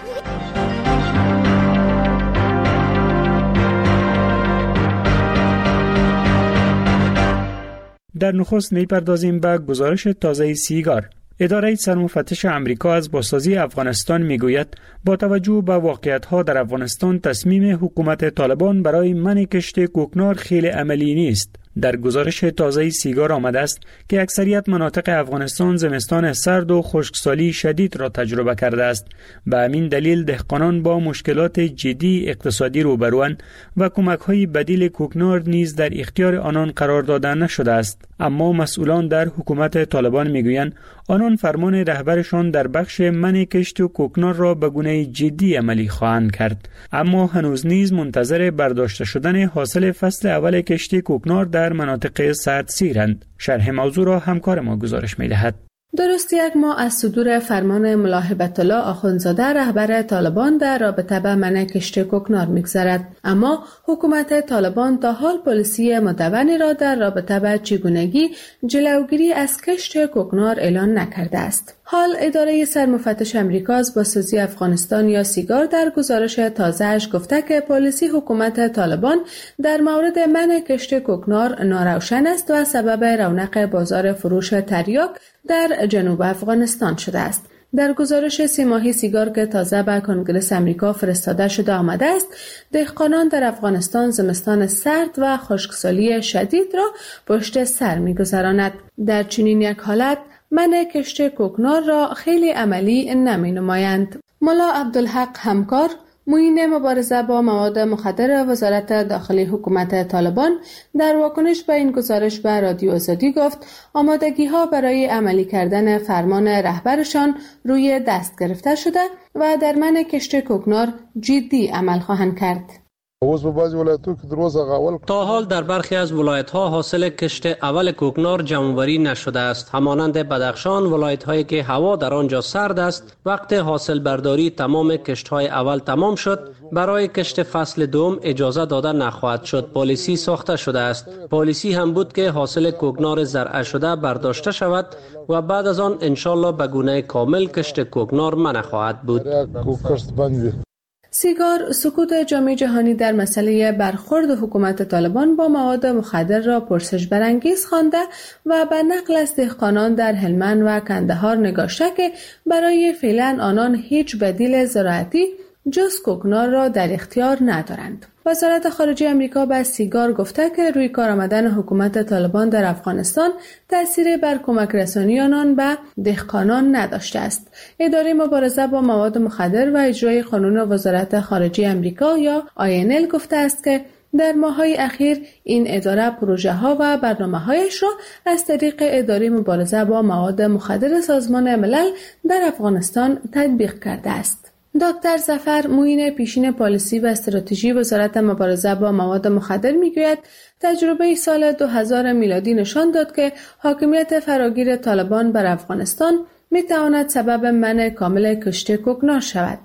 در نخست میپردازیم به گزارش تازه سیگار. اداره سرمفتش امریکا از بازسازی افغانستان میگوید با توجه به واقعیت‌ها در افغانستان تصمیم حکومت طالبان برای منع کشت کوکنار خیلی عملی نیست. در گزارش تازه سیگار آمده است که اکثریت مناطق افغانستان زمستان سرد و خشکسالی شدید را تجربه کرده است. به همین دلیل دهقانان با مشکلات جدی اقتصادی روبروند و کمک‌های بدیل کوکنار نیز در اختیار آنان قرار داده نشده است. اما مسئولان در حکومت طالبان میگویند آنان فرمان رهبرشان در بخش منع کشت و کوکنار را به گونه جدی عملی خواهند کرد. اما هنوز نیز منتظر برداشته شدن حاصل فصل اول کشت کوکنار در مناطق سردسیرند. شرح موضوع را همکار ما گزارش می‌دهد. درست یک ماه از صدور فرمان ملا هبت الله آخوندزاده رهبر طالبان در رابطه با منع کشت کوکنار می‌گذرد، اما حکومت طالبان تا حال پالیسی مدونی را در رابطه با چگونگی جلوگیری از کشت کوکنار اعلان نکرده است. حال اداره سرمفتش امریکا از بازسازی افغانستان یا سیگار در گزارش تازه‌اش گفته که پالیسی حکومت طالبان در مورد منع کشت کوکنار ناروشن است و سبب رونق بازار فروش تریاک در جنوب افغانستان شده است. در گزارش 3 ماهی سیگار که تازه به کنگره امریکا فرستاده شده آمده است، دهقانان در افغانستان زمستان سرد و خشکسالی شدید را پشت سر می‌گذراند. در چنین یک حالت منع کشت کوکنار را خیلی عملی نمی‌نمایند. ملا عبدالحق همکار، معین مبارزه با مواد مخدر وزارت داخلی حکومت طالبان، در واکنش به این گزارش به رادیو آزادی گفت آمادگی‌ها برای عملی کردن فرمان رهبرشان روی دست گرفته شده و در منع کشت کوکنار جدی عمل خواهند کرد. تا حال در برخی از ولایت‌ها حاصل کشت اول کوکنار جمع‌آوری نشده است. همانند بدخشان، ولایت‌هایی که هوا در آنجا سرد است، وقت حاصل برداری تمام کشت‌های اول تمام شد، برای کشت فصل دوم اجازه داده نخواهد شد. پالیسی ساخته شده است. پالیسی هم بود که حاصل کوکنار زرع شده برداشته شود و بعد از آن انشالله به گونه کامل کشت کوکنار منع خواهد بود. سیگار سکوت جامعه جهانی در مسئله برخورد حکومت طالبان با مواد مخدر را پرسش برانگیز خوانده و به نقل از دهقانان در هلمند و کندهار نگاشته که برای فعلا آنان هیچ بدیل زراعتی جز کوکنار را در اختیار ندارند. وزارت خارجه آمریکا به سیگار گفته که روی کار آمدن حکومت طالبان در افغانستان تأثیری بر کمک رسانی آنان به دهقانان نداشته است. اداره مبارزه با مواد مخدر و اجرای قانون وزارت خارجه آمریکا یا INL گفته است که در ماه‌های اخیر این اداره پروژه‌ها و برنامه‌هایش را از طریق اداره مبارزه با مواد مخدر سازمان ملل در افغانستان تطبیق کرده است. دکتر ظفر معین پیشین پالیسی و استراتژی وزارت مبارزه با مواد مخدر میگوید تجربه سال 2000 میلادی نشان داد که حاکمیت فراگیر طالبان بر افغانستان میتواند سبب منع کامل کشت کوکنار شود.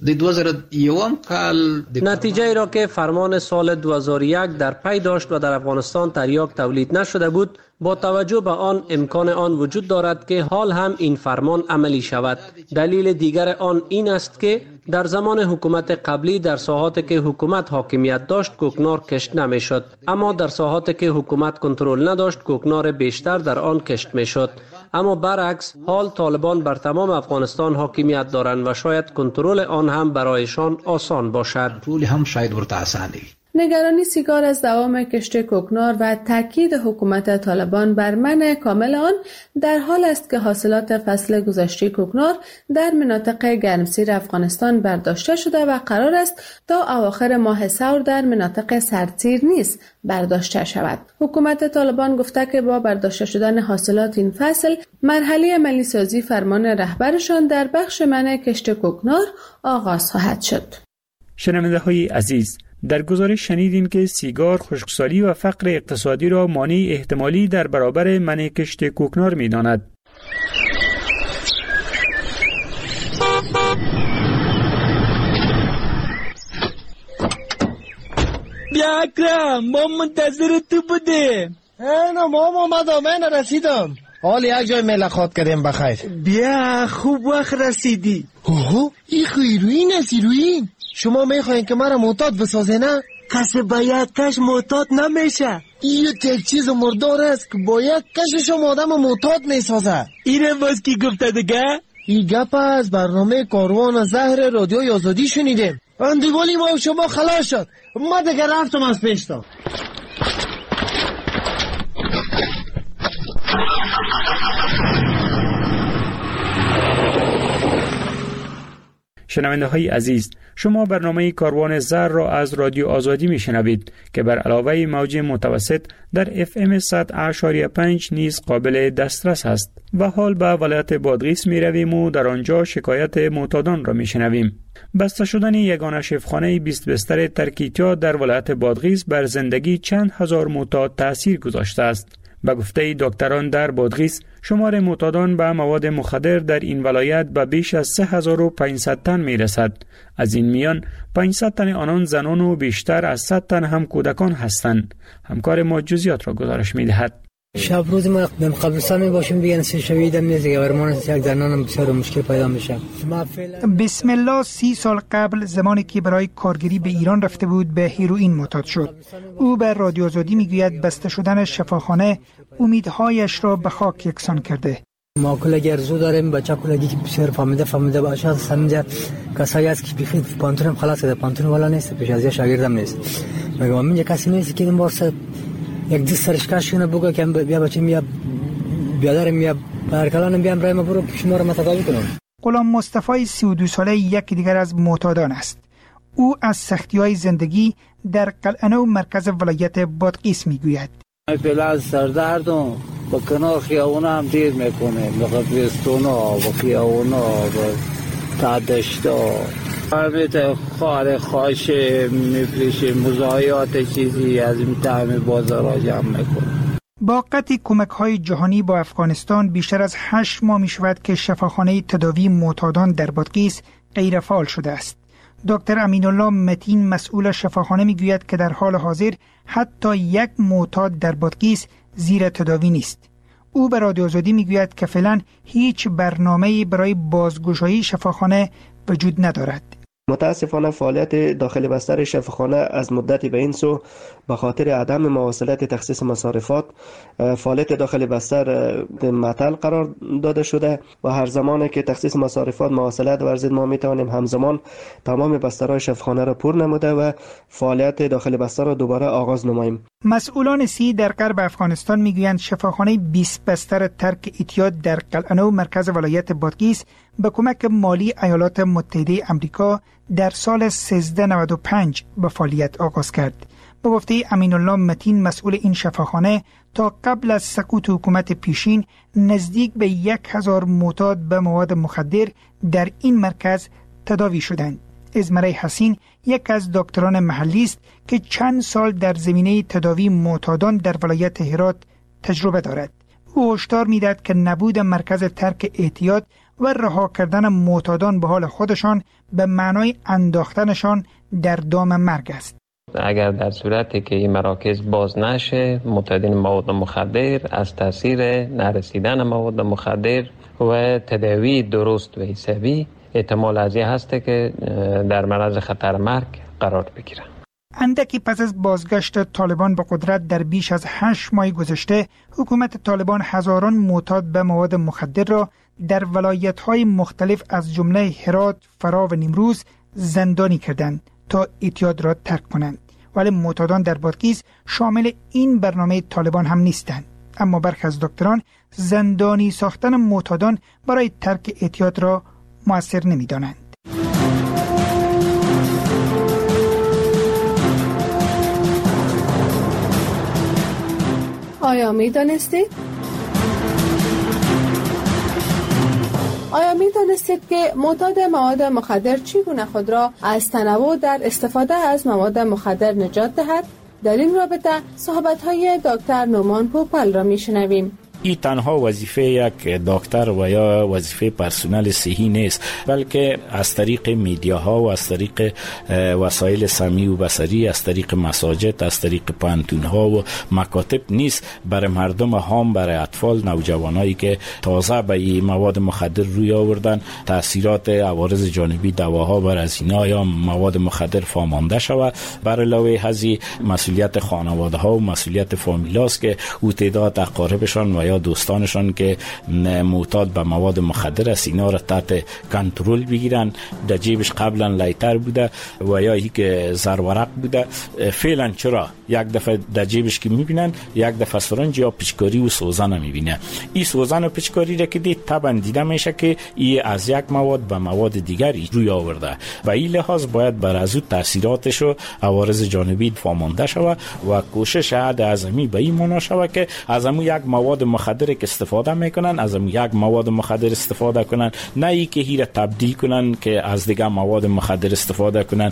نتیجه ای را که فرمان سال 2001 در پی داشت و در افغانستان تریاک تولید نشده بود، با توجه به آن امکان آن وجود دارد که حال هم این فرمان عملی شود. دلیل دیگر آن این است که در زمان حکومت قبلی در ساحاتی که حکومت حاکمیت داشت کوکنار کشت نمیشد، اما در ساحاتی که حکومت کنترل نداشت کوکنار بیشتر در آن کشت میشد. اما برعکس حال طالبان بر تمام افغانستان حاکمیت دارند و شاید کنترل آن هم برایشان آسان باشد. نگرانی سیگار از دوام کشت کوکنار و تاکید حکومت طالبان بر منع کامل آن در حال است که حاصلات فصل گذشته کوکنار در مناطق گرمسیر افغانستان برداشته شده و قرار است تا اواخر ماه سور در مناطق سردسیر نیز برداشته شود. حکومت طالبان گفته که با برداشته شدن حاصلات این فصل مرحله عملی سازی فرمان رهبرشان در بخش منع کشت کوکنار آغاز خواهد شد. شنونده‌های عزیز، در گزارش شنیدیم که سیگار خشکسالی و فقر اقتصادی را مانع احتمالی در برابر منع کشت کوکنار می‌داند. بیا اکرم، ما منتظر تو بودیم. نه ماما من رسیدم. حال یک جای ملاقات کردیم بخیر. بیا خوب وقت رسیدی. اوه این هیروئین است هیروئین. شما میخواین که مرا معتاد بسازه نه؟ کسی با یک کش معتاد نمیشه. این یک چیز مردار است که با یک کشش آدم معتاد میسازه. اینه باز کی گفته دیگه؟ این گپ از برنامه کاروان زهر رادیوی آزادی شنیدیم. اندیوالی ما شما خلاص شد. ما دیگه رفتم از پیشتا. شنونده های عزیز، شما برنامه کاروان زر را از رادیو آزادی می شنوید که بر علاوه موج متوسط در FM 100.5 نیز قابل دسترس است. و حال به ولایت بادغیس می رویم و در آنجا شکایت معتادان را می شنویم. بسته شدن یگانه شفاخانه 20 بستر ترکیتیا در ولایت بادغیس بر زندگی چند هزار معتاد تأثیر گذاشته است. به گفته دکتران در بادغیس، شمار معتادان به مواد مخدر در این ولایت به بیش از 3500 تن می رسد. از این میان 500 تن آنان زنان و بیشتر از 100 تن هم کودکان هستند. همکار ما جزئیات را گزارش می دهد. شب روز ما در قبرستان می باشیم دیگه شویدم نیست که برمان یک زنانم بسیار مشکل پیدا میشه. بسم الله 30 سال قبل زمانی که برای کارگری به ایران رفته بود به هیروئین معتاد شد. او به رادیو آزادی میگوید بسته شدن شفاخانه امیدهایش را به خاک یکسان کرده. ما کلگی ارزو داریم، بچه کلگی که بسیار فهمیده باشه سمجه کسایی است که بخید پانتونم خلاص کرده، پانتون والا نیست، پیش از شاگردم نیست. مگه من کسی نیست که این بارسه یک دست سرشکشونه بگه که بیا بچه میا بیادرم میا برکلانم بیام برای ما برو شما رو متداوی کنم. غلام مصطفی 32 ساله یک دیگر از معتادان است. او از سختی‌های زندگی در قلعه‌نو مرکز ولایت بادغیس میگوید. پله از سردردم با کنار خیابون هم دیر میکنه، به قبرستونا و خیابونا و تعدشتا همه خار خاشه میفریشه، مزایات چیزی از این طعم بازارها جمع میکنه. با قطع کمک‌های جهانی با افغانستان بیشتر از 8 ماه می‌شود که شفاخانه تداوی معتادان در بادغیس غیر فعال شده است. دکتر امین الله متین مسئول شفاخانه میگوید که در حال حاضر حتی یک معتاد در بادغیس زیر تداوی نیست. او به رادیو آزادی میگوید که فعلا هیچ برنامه‌ای برای بازگشایی شفاخانه وجود ندارد. متاسفانه فعالیت داخل بستر شفاخانه از مدتی به این سو به خاطر عدم مواصلت تخصیص مصارفات فعالیت داخل بستر معطل قرار داده شده و هر زمانی که تخصیص مصارفات مواصلت ورزید ما میتوانیم همزمان تمام بسترهای شفاخانه را پر نموده و فعالیت داخل بستر را دوباره آغاز نماییم. مسئولان سی در غرب افغانستان میگویند شفاخانه 20 بستر ترک اعتیاد در قلعه‌نو مرکز ولایت بادغیس به کمک مالی ایالات متحده آمریکا در سال 1395 به فعالیت آغاز کرد. به گفته امین الله متین مسئول این شفاخانه، تا قبل از سقوط حکومت پیشین نزدیک به 1000 معتاد به مواد مخدر در این مرکز تداوی شدند. ازمره حسین یک از دکتران محلی است که چند سال در زمینه تداوی معتادان در ولایت هرات تجربه دارد. او هشدار می‌دهد که نبود مرکز ترک اعتیاد و رها کردن معتادان به حال خودشان به معنای انداختنشان در دام مرگ است. اگر در صورتی که این مراکز باز نشه، معتادین مواد مخدر از تاثیر نرسیدن مواد مخدر و تداوی درست و حسابی احتمال از این هست که در معرض خطر مرگ قرار بگیرند. اندکی پس از بازگشت طالبان به قدرت در بیش از 8 ماه گذشته، حکومت طالبان هزاران معتاد به مواد مخدر را در ولایت‌های مختلف از جمله هرات، فرا و نیمروز زندانی کردند تا اعتیاد را ترک کنند. ولی معتادان در بادغیس شامل این برنامه طالبان هم نیستند. اما برخی از دکتران زندانی ساختن معتادان برای ترک اعتیاد را مؤثر نمی‌دانند. آیا می‌دانستید که معتاد مواد مخدر چگونه خود را از تنوع در استفاده از مواد مخدر نجات دهد؟ در این رابطه صحبت‌های دکتر نومان پوپل را می‌شنویم. این تنها وظیفه یک دکتر و یا وظیفه پرسنل صحی نیست، بلکه از طریق میدیاها و از طریق وسایل سمعی و بصری، از طریق مساجد، از طریق پانتونها و مکاتب نیست، برای مردم هم، برای اطفال، نوجوانایی که تازه به این مواد مخدر روی آوردن، تاثیرات عوارض جانبی دواها بر از اینا یا مواد مخدر فامانده شود. برای علاوه از مسئولیت خانواده ها و مسئولیت فامیلاست که او تعداد اقاربشان و یا دوستانشان که معتاد به مواد مخدر است اینا را تحت کنترل بگیرن. در جیبش قبلا لایتر بوده و یا یک زرورق بوده، فعلا چرا یک دفعه در جیبش که میبینن یک دفعه سرنج یا پیچکاری و سوزن میبینه. این سوزن و پیچکاری را که دید طبعا دیده میشه که این از یک مواد به مواد دیگری روی آورده و این لحاظ باید بر از او تاثیراتش و عوارض جانبی فامانده شود و کوشش عد اعظمی به این معنا شود که از همون یک مواد مخدر که استفاده میکنن از همون یک مواد مخدر استفاده کنن، نه ای که هی را تبدیل کنن که از دیگه مواد مخدر استفاده کنن.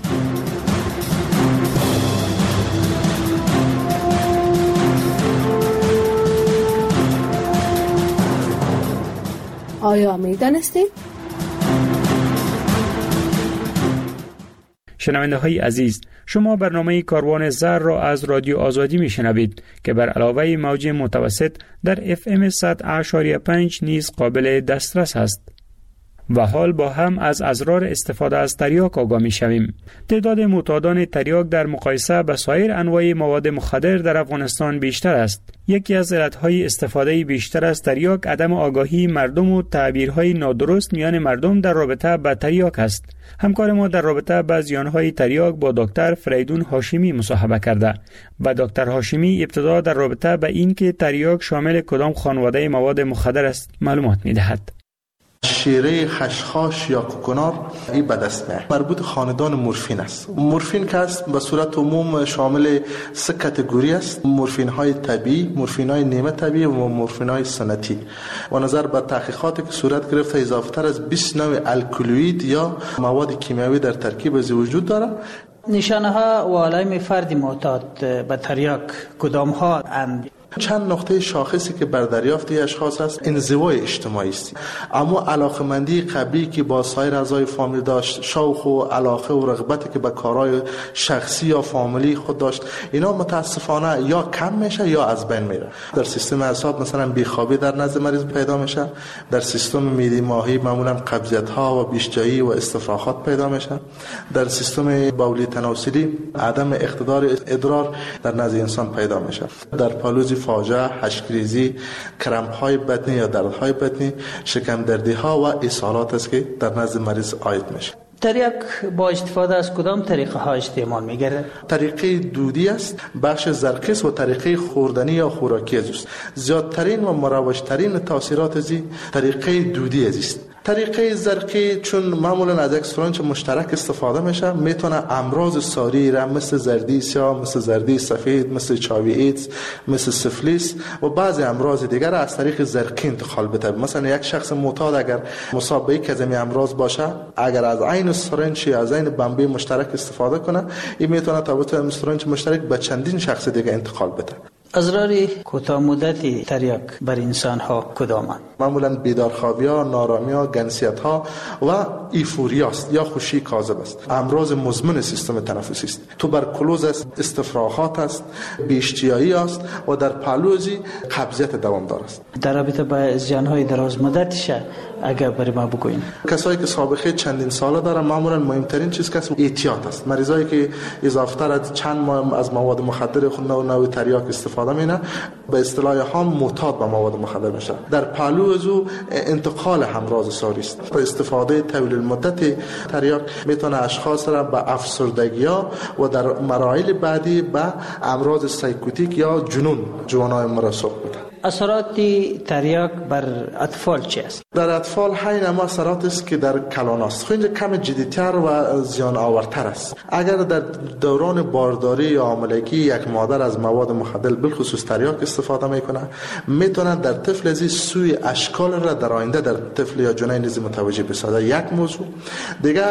آیا می‌دانستید؟ شنونده های عزیز، شما برنامه کاروان زر را از رادیو آزادی می شنوید که بر علاوه موج متوسط در FM 100.5 نیز قابل دسترس است. و حال با هم از اضرار استفاده از تریاک آگاه می شویم. تعداد معتادان تریاک در مقایسه با سایر انواع مواد مخدر در افغانستان بیشتر است. یکی از علتهای استفاده بیشتر از تریاک عدم آگاهی مردم و تعبیرهای نادرست میان مردم در رابطه با تریاک است. همکار ما در رابطه با زیانهای تریاک با دکتر فریدون هاشمی مصاحبه کرده و دکتر هاشمی ابتدا در رابطه با این که تریاک شامل کدام خانواده مواد مخدر است معلومات می‌دهد. شیره، خشخاش یا کوکنار این به دست میاد. مربوط خاندان مورفین است. مورفین که است به صورت عموم شامل سه کاتگوری است: مورفین های طبیعی، مورفین های نیمه طبیعی و مورفین های سنتی. و نظر به تحقیقاتی که صورت گرفته اضافه تر از 20 نوع الکلوئید یا مواد کیمیایی در ترکیب از وجود داره. نشانه ها و علائم فرد معتاد به تریاک کدام ها اند؟ چند نقطه شاخصی که بر دریافت اشخاص است انزوای اجتماعی است، اما علاقمندی قبلی که با سایر اعضای فامیل داشت، شوق و علاقه و رغبتی که به کارهای شخصی یا فامیلی خود داشت، اینا متاسفانه یا کم میشه یا از بین میره. در سیستم اعصاب مثلا بیخوابی در نزد مریض پیدا میشه، در سیستم معده ماهی معمولا قبضیت ها و بیشجایی و استفراغات پیدا میشه، در سیستم بولی تناسلی عدم اقتدار ادرار در نزد انسان پیدا میشه، در پالوزی فاجعه، حشکریزی، کرمپ های بطنی یا دردهای بطنی، شکم دردی ها و اسهالات است که در نزد مریض عاید میشه. تریاک با استفاده از کدام طریقه ها استعمال میگره؟ طریقه دودی است، بخش زرقیس و طریقه خوردنی یا خوراکی است. زیادترین و مروجترین تاثیرات از طریقه دودی است. طریقه زرقی چون معمولا از یک سرنج مشترک استفاده میشه، میتونه امراض ساری را مثل زردی سیاه، مثل زردی سفید، مثل چاوی ایدز، مثل سفلیس و بعضی امراض دیگر از طریق زرقی انتقال بده. مثلا یک شخص معتاد اگر مصاب به یک از این امراض باشه، اگر از عین سرنج یا از عین بمبی مشترک استفاده کنه، این میتونه تا سرنج مشترک به چندین شخص دیگه انتقال بده. اضرار کوتاه مدتی تریاک بر انسان ها کدامند؟ معمولا بیدارخوابی ها، نارامی ها، گنسیت ها و ایفوریا است یا خوشی کاذب است. امراض مزمن سیستم تنفسی است. توبرکلوز است، استفراغات است، بی‌اشتیایی است و در پالوزی قبضیت دوامدار است. در رابطه با زیان‌های دراز مدتش اگر برای ما بگوین. کسایی که سابقه چندین ساله دارن معمولا مهمترین چیز که احتیاط است. مریضایی که اضافه تر از چند ماه از مواد مخدر خود نوع تریاک استفاده مینه به اصطلاح هم معتاد به مواد مخدر میشه. در پهلو از او انتقال امراض ساری است. با استفاده طویل المدت تریاک میتونه اشخاص را به افسردگی‌ها و در مراحل بعدی به امراض سایکوتیک یا جوانای مرسوب بده. اثرات تریاک بر اطفال چی است؟ در اطفال همین اما اثرات است که در کلان است. خیلی کم جدی‌تر و زیان آورتر است. اگر در دوران بارداری یا حاملگی یک مادر از مواد مخدر بالخصوص تریاک استفاده میکنه، میتونه در طفل از سوی اشکال را در آینده در طفل یا جنین نیز متوجه بسازه. یک موضوع دیگه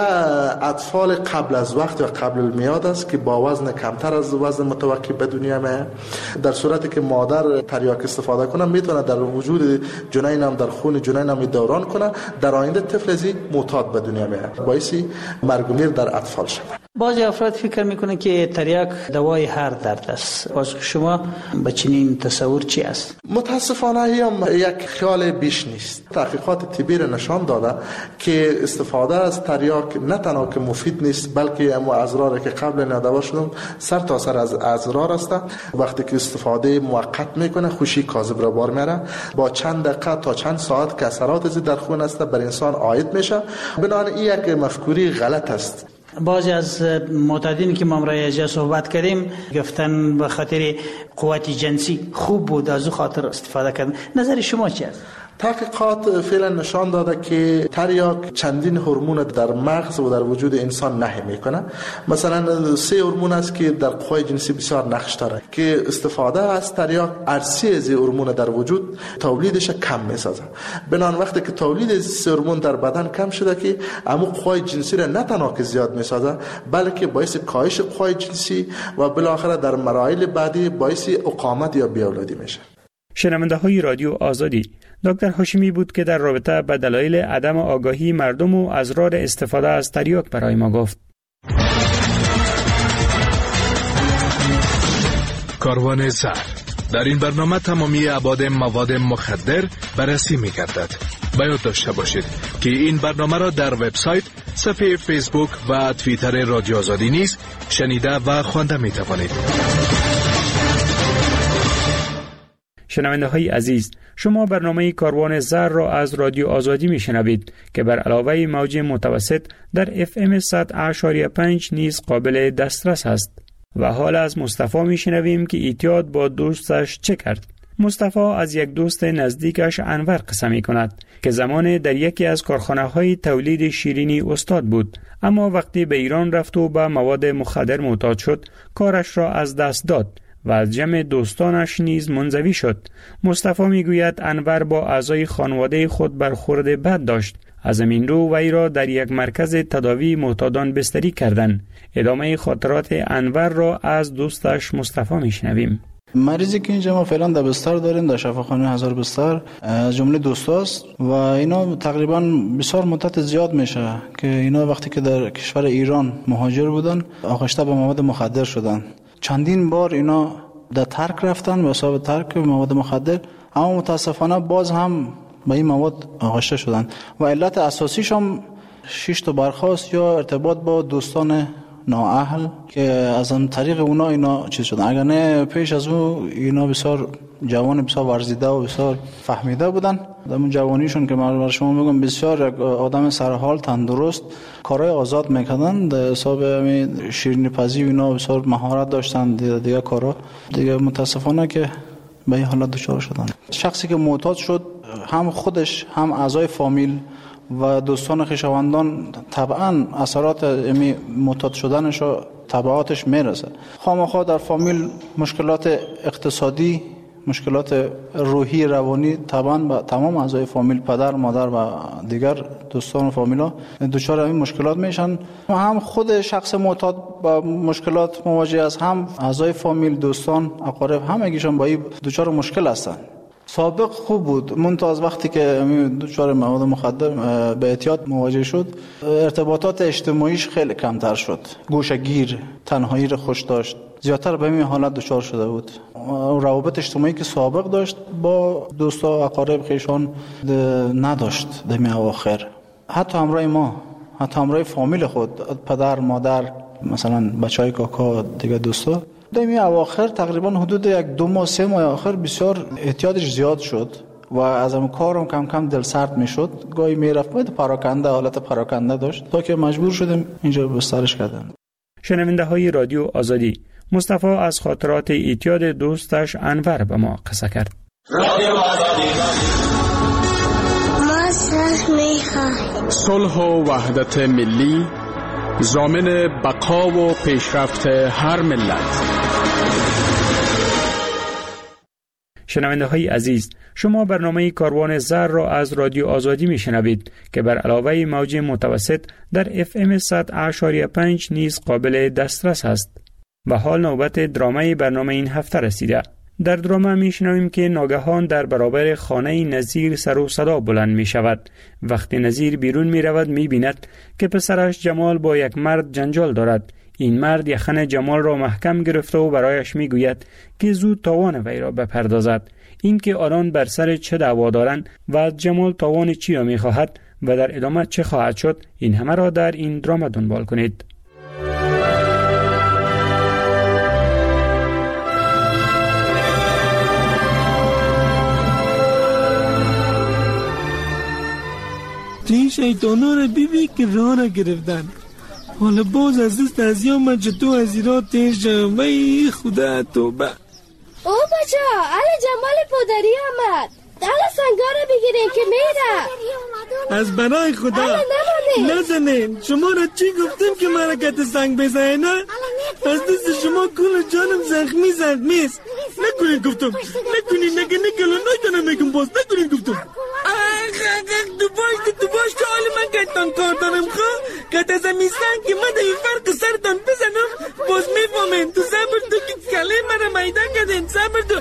اطفال قبل از وقت و قبل المیاد است که با وزن کمتر از وزن متوقع به دنیا میاد. در صورتی که مادر تریاک استفاده کنه میتونه در وجود جنین هم در خون جنین هم دوران کنه، در آینده طفل از معتاد به دنیا میاد، باعث مرگ و میر در اطفال شود. بعضی افراد فکر میکنن که تریاک دوای هر درد است. باز شما به چنین تصور چی است؟ متاسفانه هم یک خیال بیش نیست. تحقیقات طبی نشان داده که استفاده از تریاک نه تنها که مفید نیست، بلکه اما اضراری که قبل نداده شدم سر تا سر از اضرار است. وقتی که استفاده موقت میکنه خوشی کاذب را بار میاره، با چند دقیقه تا چند ساعت که اثرات زی در خون است بر انسان عاید میشه. بنابراین این یک مفکوری غلط است. بعضی از معتادین که ما امروز صحبت کردیم گفتن به خاطر قوت جنسی خوب بود از او خاطر استفاده کردن. نظر شما چی است؟ تحقیقات فعلا نشان داده که تریاک چندین هورمون در مغز و در وجود انسان نهی میکنه. مثلا 3 هورمون است که در قوای جنسی بسیار نقش داره که استفاده از تریاک ارسی از هورمون در وجود تولیدش کم میسازه. بنابراین وقتی که تولید از 3 هورمون در بدن کم شده که اما قوای جنسی را نه تنها که زیاد میسازه بلکه باعث کاهش قوای جنسی و بالاخره در مراحل بعدی باعث اقامت یا بیاولادی میشه. شنونده های رادیو آزادی، دکتر هاشمی بود که در رابطه با دلایل عدم آگاهی مردم و اضرار استفاده از تریاک برای ما گفت. کاروان زهر. در این برنامه تمامی ابعاد مواد مخدر بررسی می‌گردد. باید داشته باشید که این برنامه را در وبسایت، صفحه فیسبوک و توییتر رادیو آزادی نیز شنیده و خوانده می‌توانید. شنونده های عزیز، شما برنامه کاروان زهر را از رادیو آزادی می شنوید که بر علاوه موج متوسط در FM 100.5 نیز قابل دسترس است. و حال از مصطفی می شنویم که اعتیاد با دوستش چه کرد. مصطفی از یک دوست نزدیکش انور قصه می کند که زمان در یکی از کارخانه های تولید شیرینی استاد بود، اما وقتی به ایران رفت و به مواد مخدر معتاد شد کارش را از دست داد و از جمع دوستانش نیز منزوی شد. مصطفی میگوید انور با اعضای خانواده خود برخورد بد داشت. از همین رو وی را در یک مرکز تداوی معتادان بستری کردند. ادامه خاطرات انور را از دوستش مصطفی میشنویم. مریضی که اینجا ما فعلا در بستر داریم در شفاخانه 1000 بستر از جمله دوستاست و اینا تقریبا بسیار مدت زیاد میشه که اینا وقتی که در کشور ایران مهاجر بودن آغشته به مواد مخدر شدن. چندین بار اینا در ترک رفتن به حساب ترک مواد مخدر، اما متاسفانه باز هم به این مواد آغشته شدن و علت اساسیش هم 6 تا برخاست یا ارتباط با دوستان نااهل که از اون طریق اونا اینا چیز شدن. اگر نه پیش از اون اینا بسیار جوان بسیار ورزیده و بسیار فهمیده بودن. در اون جوانیشون که من برای شما میگم بسیار آدم سرحال تندرست کارهای آزاد میکردن، در حساب همین شیرینی پزی و اینا بسیار مهارت داشتن دیگه کارا. دیگه متاسفانه که به این حالت دچار شدن. شخصی که معتاد شد هم خودش هم اعضای فامیل و دوستان خویشاوندان طبعا اثرات معتاد شدنش و تبعاتش میرسه. خامخا در فامیل مشکلات اقتصادی، مشکلات روحی روانی طبعا با تمام اعضای فامیل، پدر، مادر و دیگر دوستان و فامیلا دچار این مشکلات میشن. هم خود شخص معتاد با مشکلات مواجه است، هم اعضای فامیل، دوستان، اقارب همگیشون با این دچار مشکل هستن. سابق خوب بود، منتها از وقتی که دچار مواد مخدر به اعتیاد مواجه شد ارتباطات اجتماعیش خیلی کمتر شد، گوشه‌گیر، تنهایی را خوش داشت، زیادتر به این حالت دچار شده بود. روابط اجتماعی که سابق داشت با دوستا و اقارب خویشان نداشت در این اواخر. حتی همراه ما، حتی همراه فامیل خود، پدر، مادر، مثلا بچهای کاکا، دیگه دوستا، در این اواخر تقریبا حدود 1-2 ماه 3 ماه آخر بسیار اعتیادش زیاد شد و از اون کارم کم کم دل سرد میشد. گاهی میرفت پراکنده، حالت پراکنده داشت تا که مجبور شدیم اینجا بسترش کردن. شنونده های رادیو آزادی، مصطفی از خاطرات اعتیاد دوستش انور به ما قصه کرد. رادیو آزادی. ما صلح و وحدت ملی ضامن بقا و پیشرفت هر ملت. شنونده های عزیز، شما برنامه کاروان زهر را از رادیو آزادی می شنوید که بر علاوه موج متوسط در FM 100.5 نیز قابل دسترس است. و حال نوبت درامه برنامه این هفته رسیده. در درامه می شنویم که ناگهان در برابر خانه نظیر سر و صدا بلند می شود. وقتی نظیر بیرون می رود می بیند که پسرش جمال با یک مرد جنجال دارد. این مرد یخن جمال را محکم گرفته و برایش میگوید که زود تاوان وی را بپردازد. اینکه آنان بر سر چه دعوا دارند و از جمال تاوان چی را میخواهد و در ادامه چه خواهد شد، این همه را در این دراما دنبال کنید. این شیطانا را بیبی که راه را گرفتن. حالا باز از دست از یام چه تو از ایرا تیز شم. ای خدا توبه. او بچه علی جمال پدری آمد. حالا سنگا را بگیرین که میره. از برای خدا نزنین. شما را چی گفتم که مرکت سنگ بزنه نه؟ از دست شما کل جانم زخمی است. نکنین گفتم. نکنین نگلو نایتانم میگم باز. نکنین گفتم. تو باش که حال من گتان کار دارم خواه گت از امیستن که من در این فرق سرتان بزنم باز میفامین. تو صبر تو که کله مرا میدن کردین. صبر تو.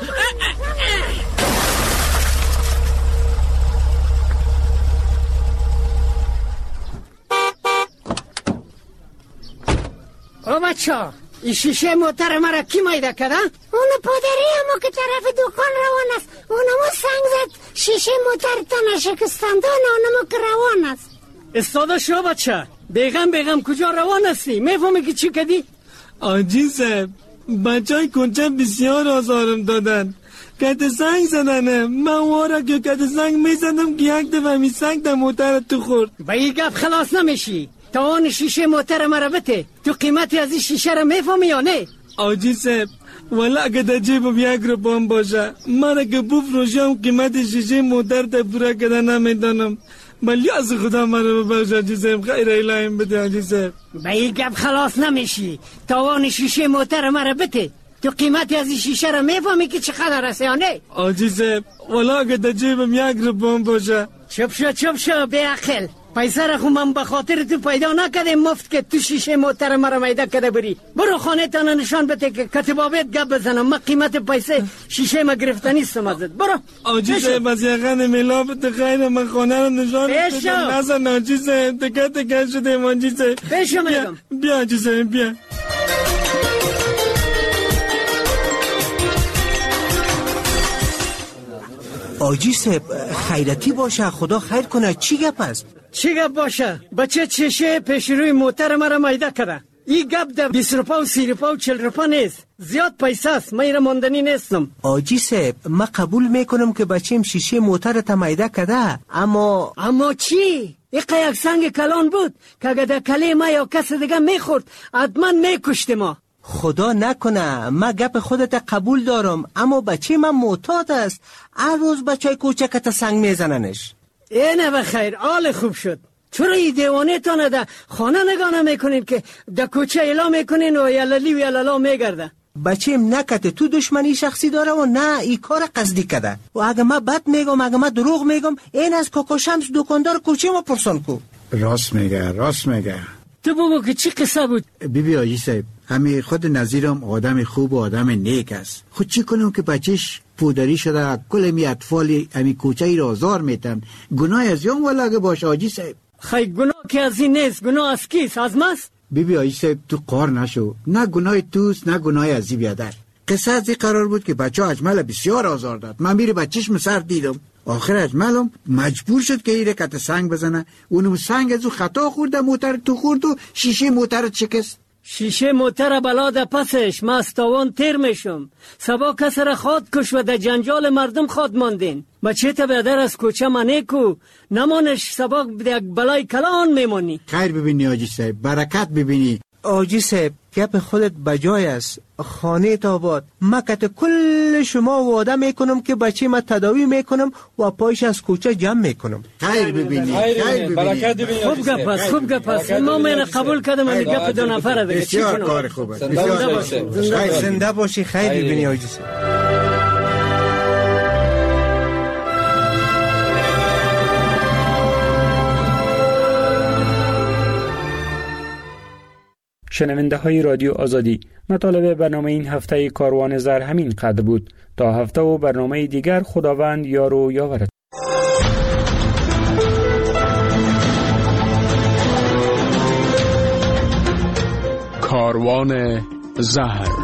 او بچه این شیشه موتر مرا کی میده کرده؟ اونو پادری همو که طرف دکان روان است. اونمو سنگ زد شیشه موتر تا نشکستندان اونمو که روان است. استاده شو بچه. بیغم کجا روان هستی؟ میفهمی که چی کردی؟ آجی صاحب بچه های کنچه بسیار آزارم دادن. کت سنگ زدنه. من وارا که کت سنگ میزدم که یک دفعه می سنگ در موتر تو خورد. با این گپ خلاص نمیشی. توان شیشه موتر مرا بته. تو قیمتی از این شیشه را میفهمی یا نه؟ آجی صاحب والا اگه در جیبم 1 روپام باشه من اگه بفروشم قیمت شیشه موتر تا پورا کده نمیدانم. ولی از خدا مرا ببخش آجی صاحب. خیر الهیم بده آجی صاحب. با این گپ خلاص نمیشی. توان شیشه موتر مرا بته. تو قیمتی از این شیشه را میفهمی که چقدر است یا نه؟ آجی صاحب والا اگه در جیبم 1 روپام باشه. چپ شو بی عقل. پیسه را خود من به خاطر تو پیدا نکردم مفت که تو شیشه موتر مرا میده کده بری. برو خانه تانا نشان بده که کتبابت گپ بزنم. من قیمت پیسه شیشه ما گرفته نیستم ازت. برو. آجی صاحب از یقن ملابت خیلی من خانه رو نشان بده. نزن آجی صاحب تکه شده آجی صاحب. بشو میگم. بیا آجی صاحب بیا. آجی صاحب خیرتی باشه خدا خیر کنه. چی گپ است؟ چی گپ باشه؟ بچه چشه پیش روی موتر مرا میده کرده. این گپ در 20 روپا و 30 روپا و 40 روپا نیست. زیاد پیسه است. من ایره ماندنی نیستم. آجی صاحب من قبول میکنم که بچیم شیشه موتر تا میده کرده اما چی؟ این یک سنگ کلان بود که اگه در کله ما یا کس دیگه میخورد حتما میکشت ما. خدا نکنه من گپ خودت قبول دارم اما بچه من معتاد است. هر روز بچه کوچک تا سنگ میزننش. اینه بخیر حال خوب شد. چرا این دیوانه تانه ده خانه نگاه نمیکنین که در کوچه اعلا میکنین و یلالی و یلالا میگرده؟ بچیم نکته تو دشمنی شخصی داره و نه این کار قصدی کده. و اگه من بد میگم اگه من دروغ میگم این از کاکا شمس دکاندار کوچه ما پرسان کو. راست میگه. تو بگو که چی قصه بود؟ بیبی آجی صاحب همه خود نظیرم آدم خوب و آدم نیک است. خود چی کنم که بچهش پودری شده کل می اطفال همی کوچه ای را آزار میتن. گناه از یون والا اگه باشه آجی صاحب. خیلی گناه که از این نیست. گناه از کیست؟ از ماست؟ بیبی آجی صاحب تو قار نشو. نه گناه توست نه گناه از زی بیادر. قصه از این قرار بود که بچه اجمل بسیار آزار داد. من میره بچهش مسر دیدم. آخر اجملم مجبور شد که ایره کت سنگ بزنه. اونم سنگ از او خطا خورده موتر تو خورد و شیشه موتر چکست. شیشه موتر بلا ده پسش ما از تاوان تیر میشم. سبا کس را خواد کش و ده جنجال مردم خواد ماندین. بچه تا بیادر از کوچه منه کو نمانش سبا ده بلای کلان میمانی. خیر ببینی آجی صاحب برکت ببینی. آجی صاحب گپ خودت بجای است. خانه تاباد مکت کل شما وعده میکنم که بچه ما تداوی میکنم و پایش از کوچه جمع میکنم. خیر ببینی. خوب گپ است. ما من قبول کردم این گپ دو نفره دیگه. بسیار کار خوبه. زنده باشی. خیر ببینی آجی صاحب. شنونده های رادیو آزادی، مطالب برنامه این هفته کاروان زر همین قدر بود. تا هفته و برنامه دیگر خداوند یار و یاورت. کاروان زهر.